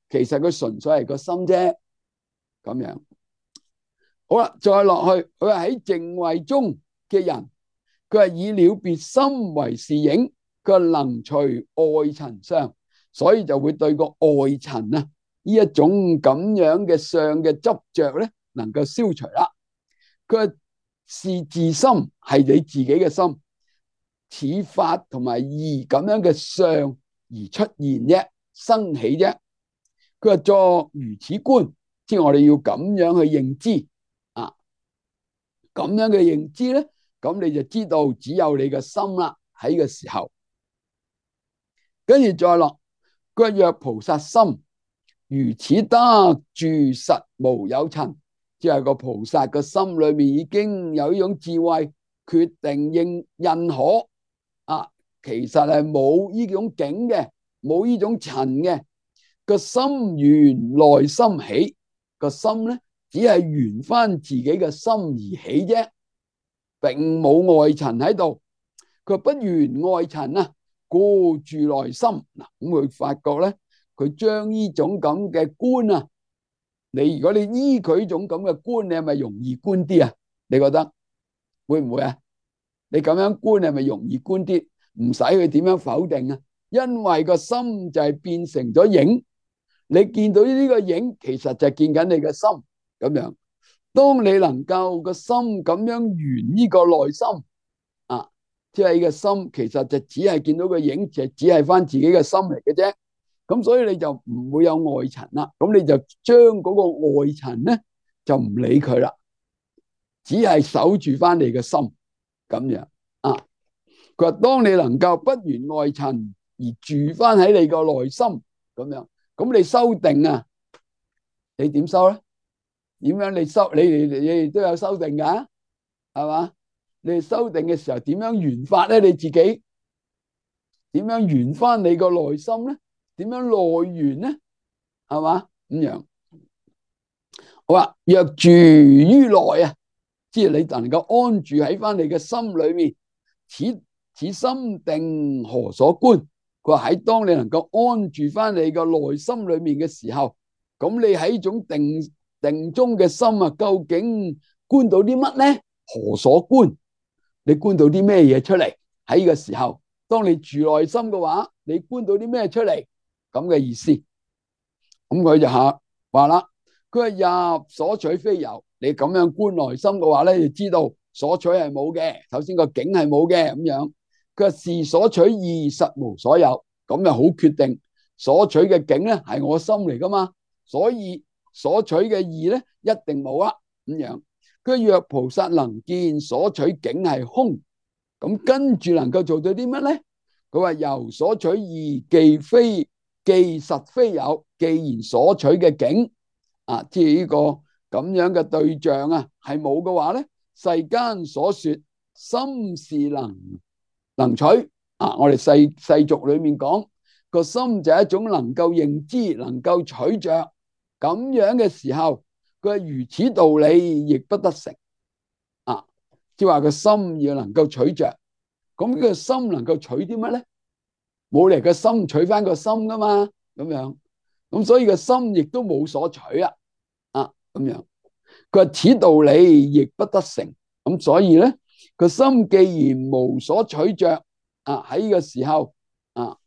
其實佢純粹係個心啫，咁樣。好啦，再落去，佢話喺淨慧中嘅人，佢係以了別心為是影，佢話能除外塵相，所以就會對個外塵啊呢一種咁樣嘅相嘅執着咧，能夠消除啦。佢話是自心，係你自己嘅心，似法同埋義咁樣嘅相而出現啫，生起啫。佢話作如此觀，即係我哋要咁樣去認知啊，咁樣嘅認知咧，咁你就知道只有你嘅心啦。喺個時候，跟住再落，佢話若菩薩心如此得住實無有塵，即係個菩薩個心裏面已經有呢種智慧，決定認可啊，其實係冇呢種境嘅，冇呢種塵嘅。個心緣內心起，個心咧只係緣翻自己嘅心而起啫，並冇外塵喺度。佢不緣外塵啊，故住內心。嗱，咁佢發覺咧，佢將呢種咁嘅觀啊，如果你依佢呢種咁嘅觀，你係咪容易觀啲啊？你覺得會唔會啊？你咁樣觀係咪容易觀啲？唔使去點樣否定啊，因為個心就係變成咗影。你見到呢個影，其實就係見緊你嘅心咁樣。當你能夠個心咁樣圓呢個內心啊，即係你嘅心，其實就只係見到個影，就只係翻自己嘅心嚟嘅啫。咁所以你就唔會有外塵啦。咁你就將嗰個外塵咧就唔理佢啦，只係守住翻你嘅心咁樣啊。佢話當你能夠不緣外塵而住翻喺你個內心咁樣。咁你修定啊？你點修咧？點樣你修？你哋都有修定噶，係嘛？你哋修定嘅時候點樣圓法咧？你自己點樣圓翻你個內心咧？點樣內圓咧？係嘛？咁樣好啊。若住於內啊，即係你能夠安住喺翻你嘅心裏面，此心定何所觀？佢話喺當你能夠安住翻你個內心裏面嘅時候，咁你喺種定中嘅心啊，究竟觀到啲乜咧？何所觀？你觀到啲咩嘢出嚟？喺呢個時候，當你住內心嘅話，你觀到啲咩出嚟？咁嘅意思。咁佢就話啦，佢話入所取非有。你咁樣觀內心嘅話咧，就知道所取係冇嘅。首先個境係冇嘅咁樣。佢是所取義實無所有，咁就好決定所取嘅境咧係我心嚟噶嘛，所以所取嘅義咧一定冇啦咁樣。佢若菩薩能見所取境係空，咁跟住能夠做到啲乜咧？佢話由所取義既實非有，既然所取嘅境啊，即係呢個咁樣嘅對象啊係冇嘅話咧，世間所說心是能取啊！我哋世俗裏面講個心就係一種能夠認知、能夠取着咁樣嘅時候，佢係如此道理亦不得成啊！即係話個心要能夠取着，咁個心能夠取啲乜咧？冇嚟個心取翻個心噶嘛，咁樣咁所以個心亦都冇所取啊！啊咁樣，佢話此道理亦不得成，咁所以咧。個心既然無所取着啊，喺呢個時候啊，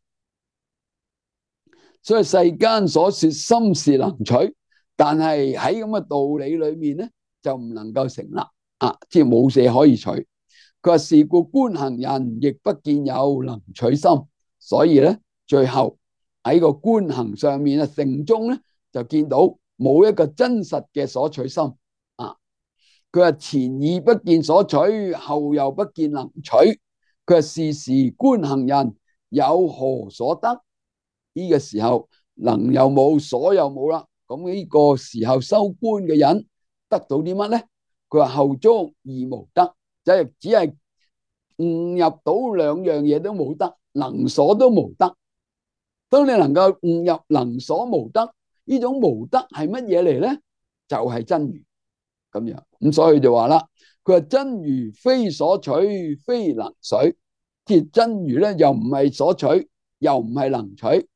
所以世間所說心是能取，但係喺咁嘅道理裏面咧就唔能夠成立啊，即係冇嘢可以取。佢話是故觀行人亦不見有能取心，所以咧最後喺個觀行上面啊，定中咧就見到冇一個真實嘅所取心。佢話前已不見所取，後又不見能取。佢話是時觀行人有何所得？呢個時候能又冇，所又冇啦。咁呢個時候修觀嘅人得到啲乜咧？佢話後中二無得，即係只係悟入到兩樣嘢都冇得，能所都無得。當你能夠悟入能所無得，呢種無得係乜嘢嚟咧？就係真如。咁樣咁，所以就話啦，佢話真如非所取，非能取，即係真如咧，又唔係所取，又唔係能取。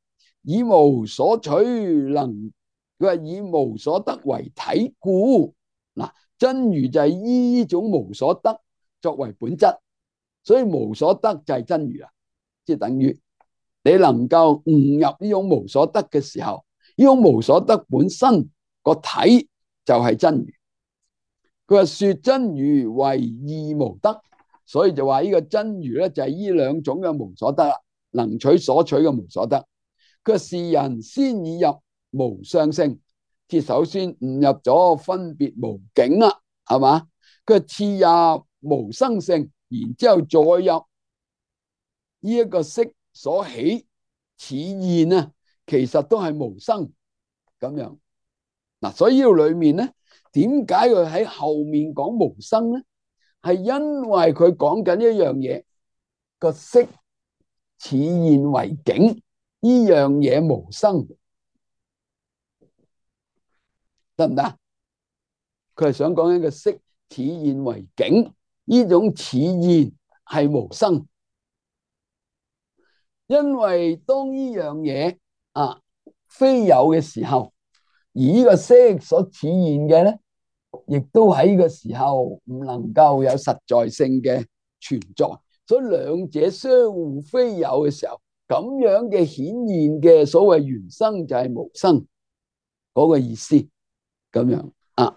以無所取能，佢話以無所得為體故。嗱，真如就係依呢種無所得作為本質，所以無所得就係真如啊！即係等於你能夠悟入呢種無所得嘅時候，呢種無所得本身個體就係真如。佢話說真如為二無得，所以就話呢個真如咧就係呢兩種嘅無所得啦，能取所取嘅無所得。佢話是人先已入無相性，即係首先悟入咗分別無境啦，係嘛？佢話次入無生性，然之後再入呢一個色所起此現啊，其實都係無生咁樣。嗱，所以呢度裏面咧，點解佢喺後面講無生咧？係因為佢講緊一樣嘢，個色此現為境，呢樣嘢無生，得唔得？佢係想講緊個色此現為境，呢種此現係無生，因為當呢樣嘢非有嘅時候，而呢個色所此現嘅咧，亦都喺呢個時候唔能夠有實在性嘅存在，所以兩者相互非有嘅時候，咁樣嘅顯現嘅所謂原生就係無生嗰個意思，咁樣啊。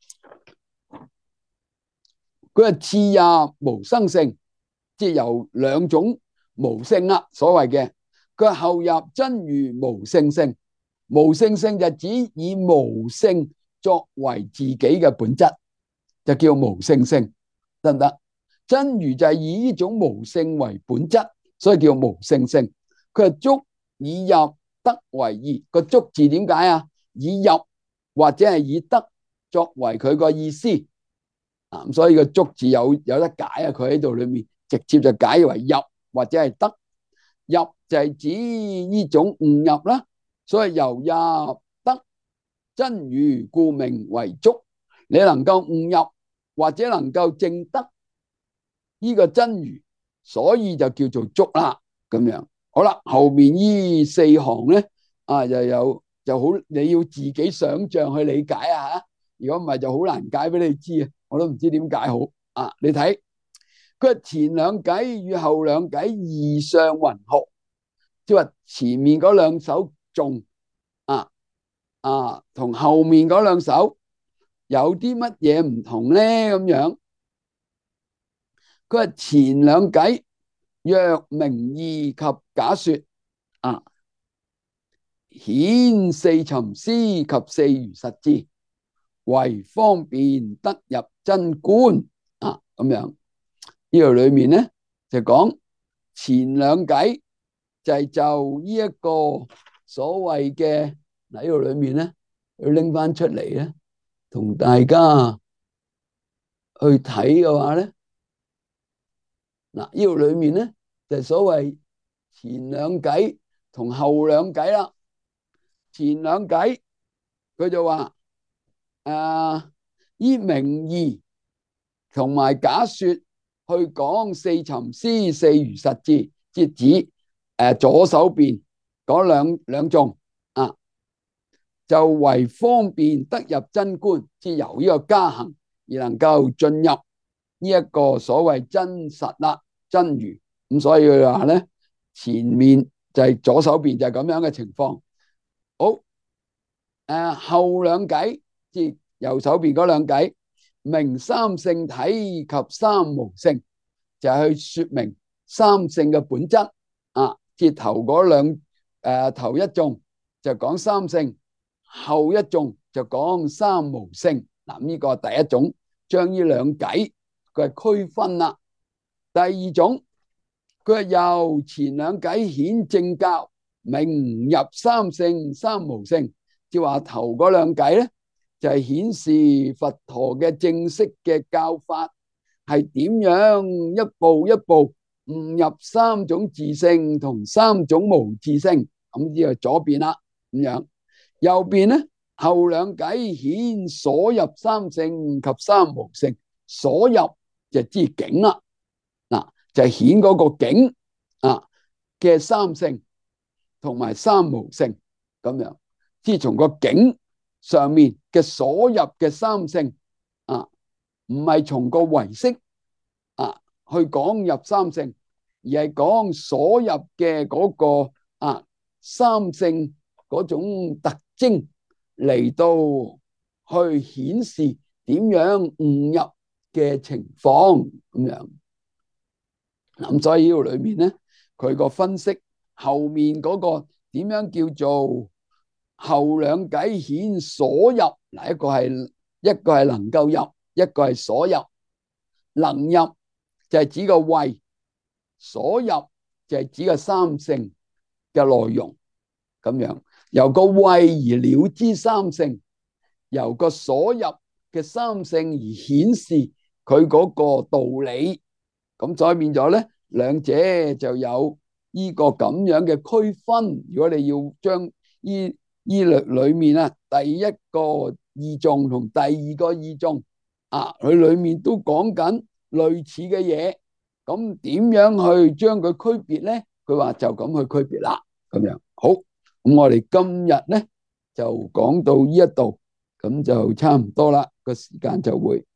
佢係次入無生性，即係由兩種無性啦，所謂嘅。佢後入真如無性性，無性性就指以無性作為自己嘅本質，就叫無性性，得唔得？真如就係以呢種無性為本質，所以叫無性性。佢係觸以入得為義，個觸字點解啊？以入或者係以得作為佢個意思。咁所以個觸字有得解啊！佢喺度裏面直接就解為入或者係得，入就係指呢種悟入啦，所以由入得真如故名為觸。你能夠悟入或者能夠證得呢個真如，所以就叫做觸啦。咁樣好啦，後面呢四行咧就好，你要自己想象去理解啊！如果唔係就好難解俾你知啊！我都唔知點解好啊！你睇佢前兩偈與後兩偈異相混合，即係話前面嗰兩首頌同後面嗰兩首有啲乜嘢唔同咧？咁樣佢話前兩偈若明義及假說顯四尋思及四如實智，為方便得入真觀咁樣。呢度裏面咧就講前兩偈就係就呢一個所謂嘅，喺呢度裏面咧去拎翻出嚟咧，同大家去睇嘅話咧，呢度裏面咧就係所謂前兩偈同後兩偈啦。前兩偈佢就話依明義同埋假說去講四尋思四如實智，即係指左手邊嗰兩頌就為方便得入真觀，即係由呢個加行而能夠進入呢一個所謂真實啦真如。咁所以佢話咧，前面就係左手邊就係咁樣嘅情況。好，後兩偈即係右手邊嗰兩偈，明三性體及三無性，就係去說明三性嘅本質即係頭嗰頭一頌就講三性，後一頌就講三無性。嗱，呢個係第一種，將呢兩偈佢係區分啦。第二種佢係由前兩偈顯正教明入三性三無性，即係話頭嗰兩偈咧就係顯示佛陀嘅正式嘅教法係點樣一步一步悟入三種自性同三種無自性。咁呢個左邊啦，咁樣右邊咧後兩偈顯所入三性及三無性，所入就知境啦，就係顯嗰個境嘅三性。 同埋三無性咁樣，即係從個境上面嘅所入嘅三性啊，唔係從個唯識啊去講入三性，而係講所入嘅嗰個三性嗰種特徵嚟到去顯示點樣悟入嘅情況咁樣。咁所以呢度裏面咧，佢個分析後面嗰個點樣叫做後兩偈顯所入嗱，一個係能夠入，一個係所入。能入就係指個慧，所入就係指個三性嘅內容咁樣。由個慧而了知三性，由個所入嘅三性而顯示佢嗰個道理。咁再變咗咧，兩者就有呢個咁樣嘅區分。如果你要將依裏面啊，第一個義頌同第二個義頌佢裏面都講緊類似嘅嘢，咁點樣去將佢區別咧？佢話就咁去區別啦，咁樣好。咁我哋今日咧就講到呢一度，咁就差唔多啦，個時間就會。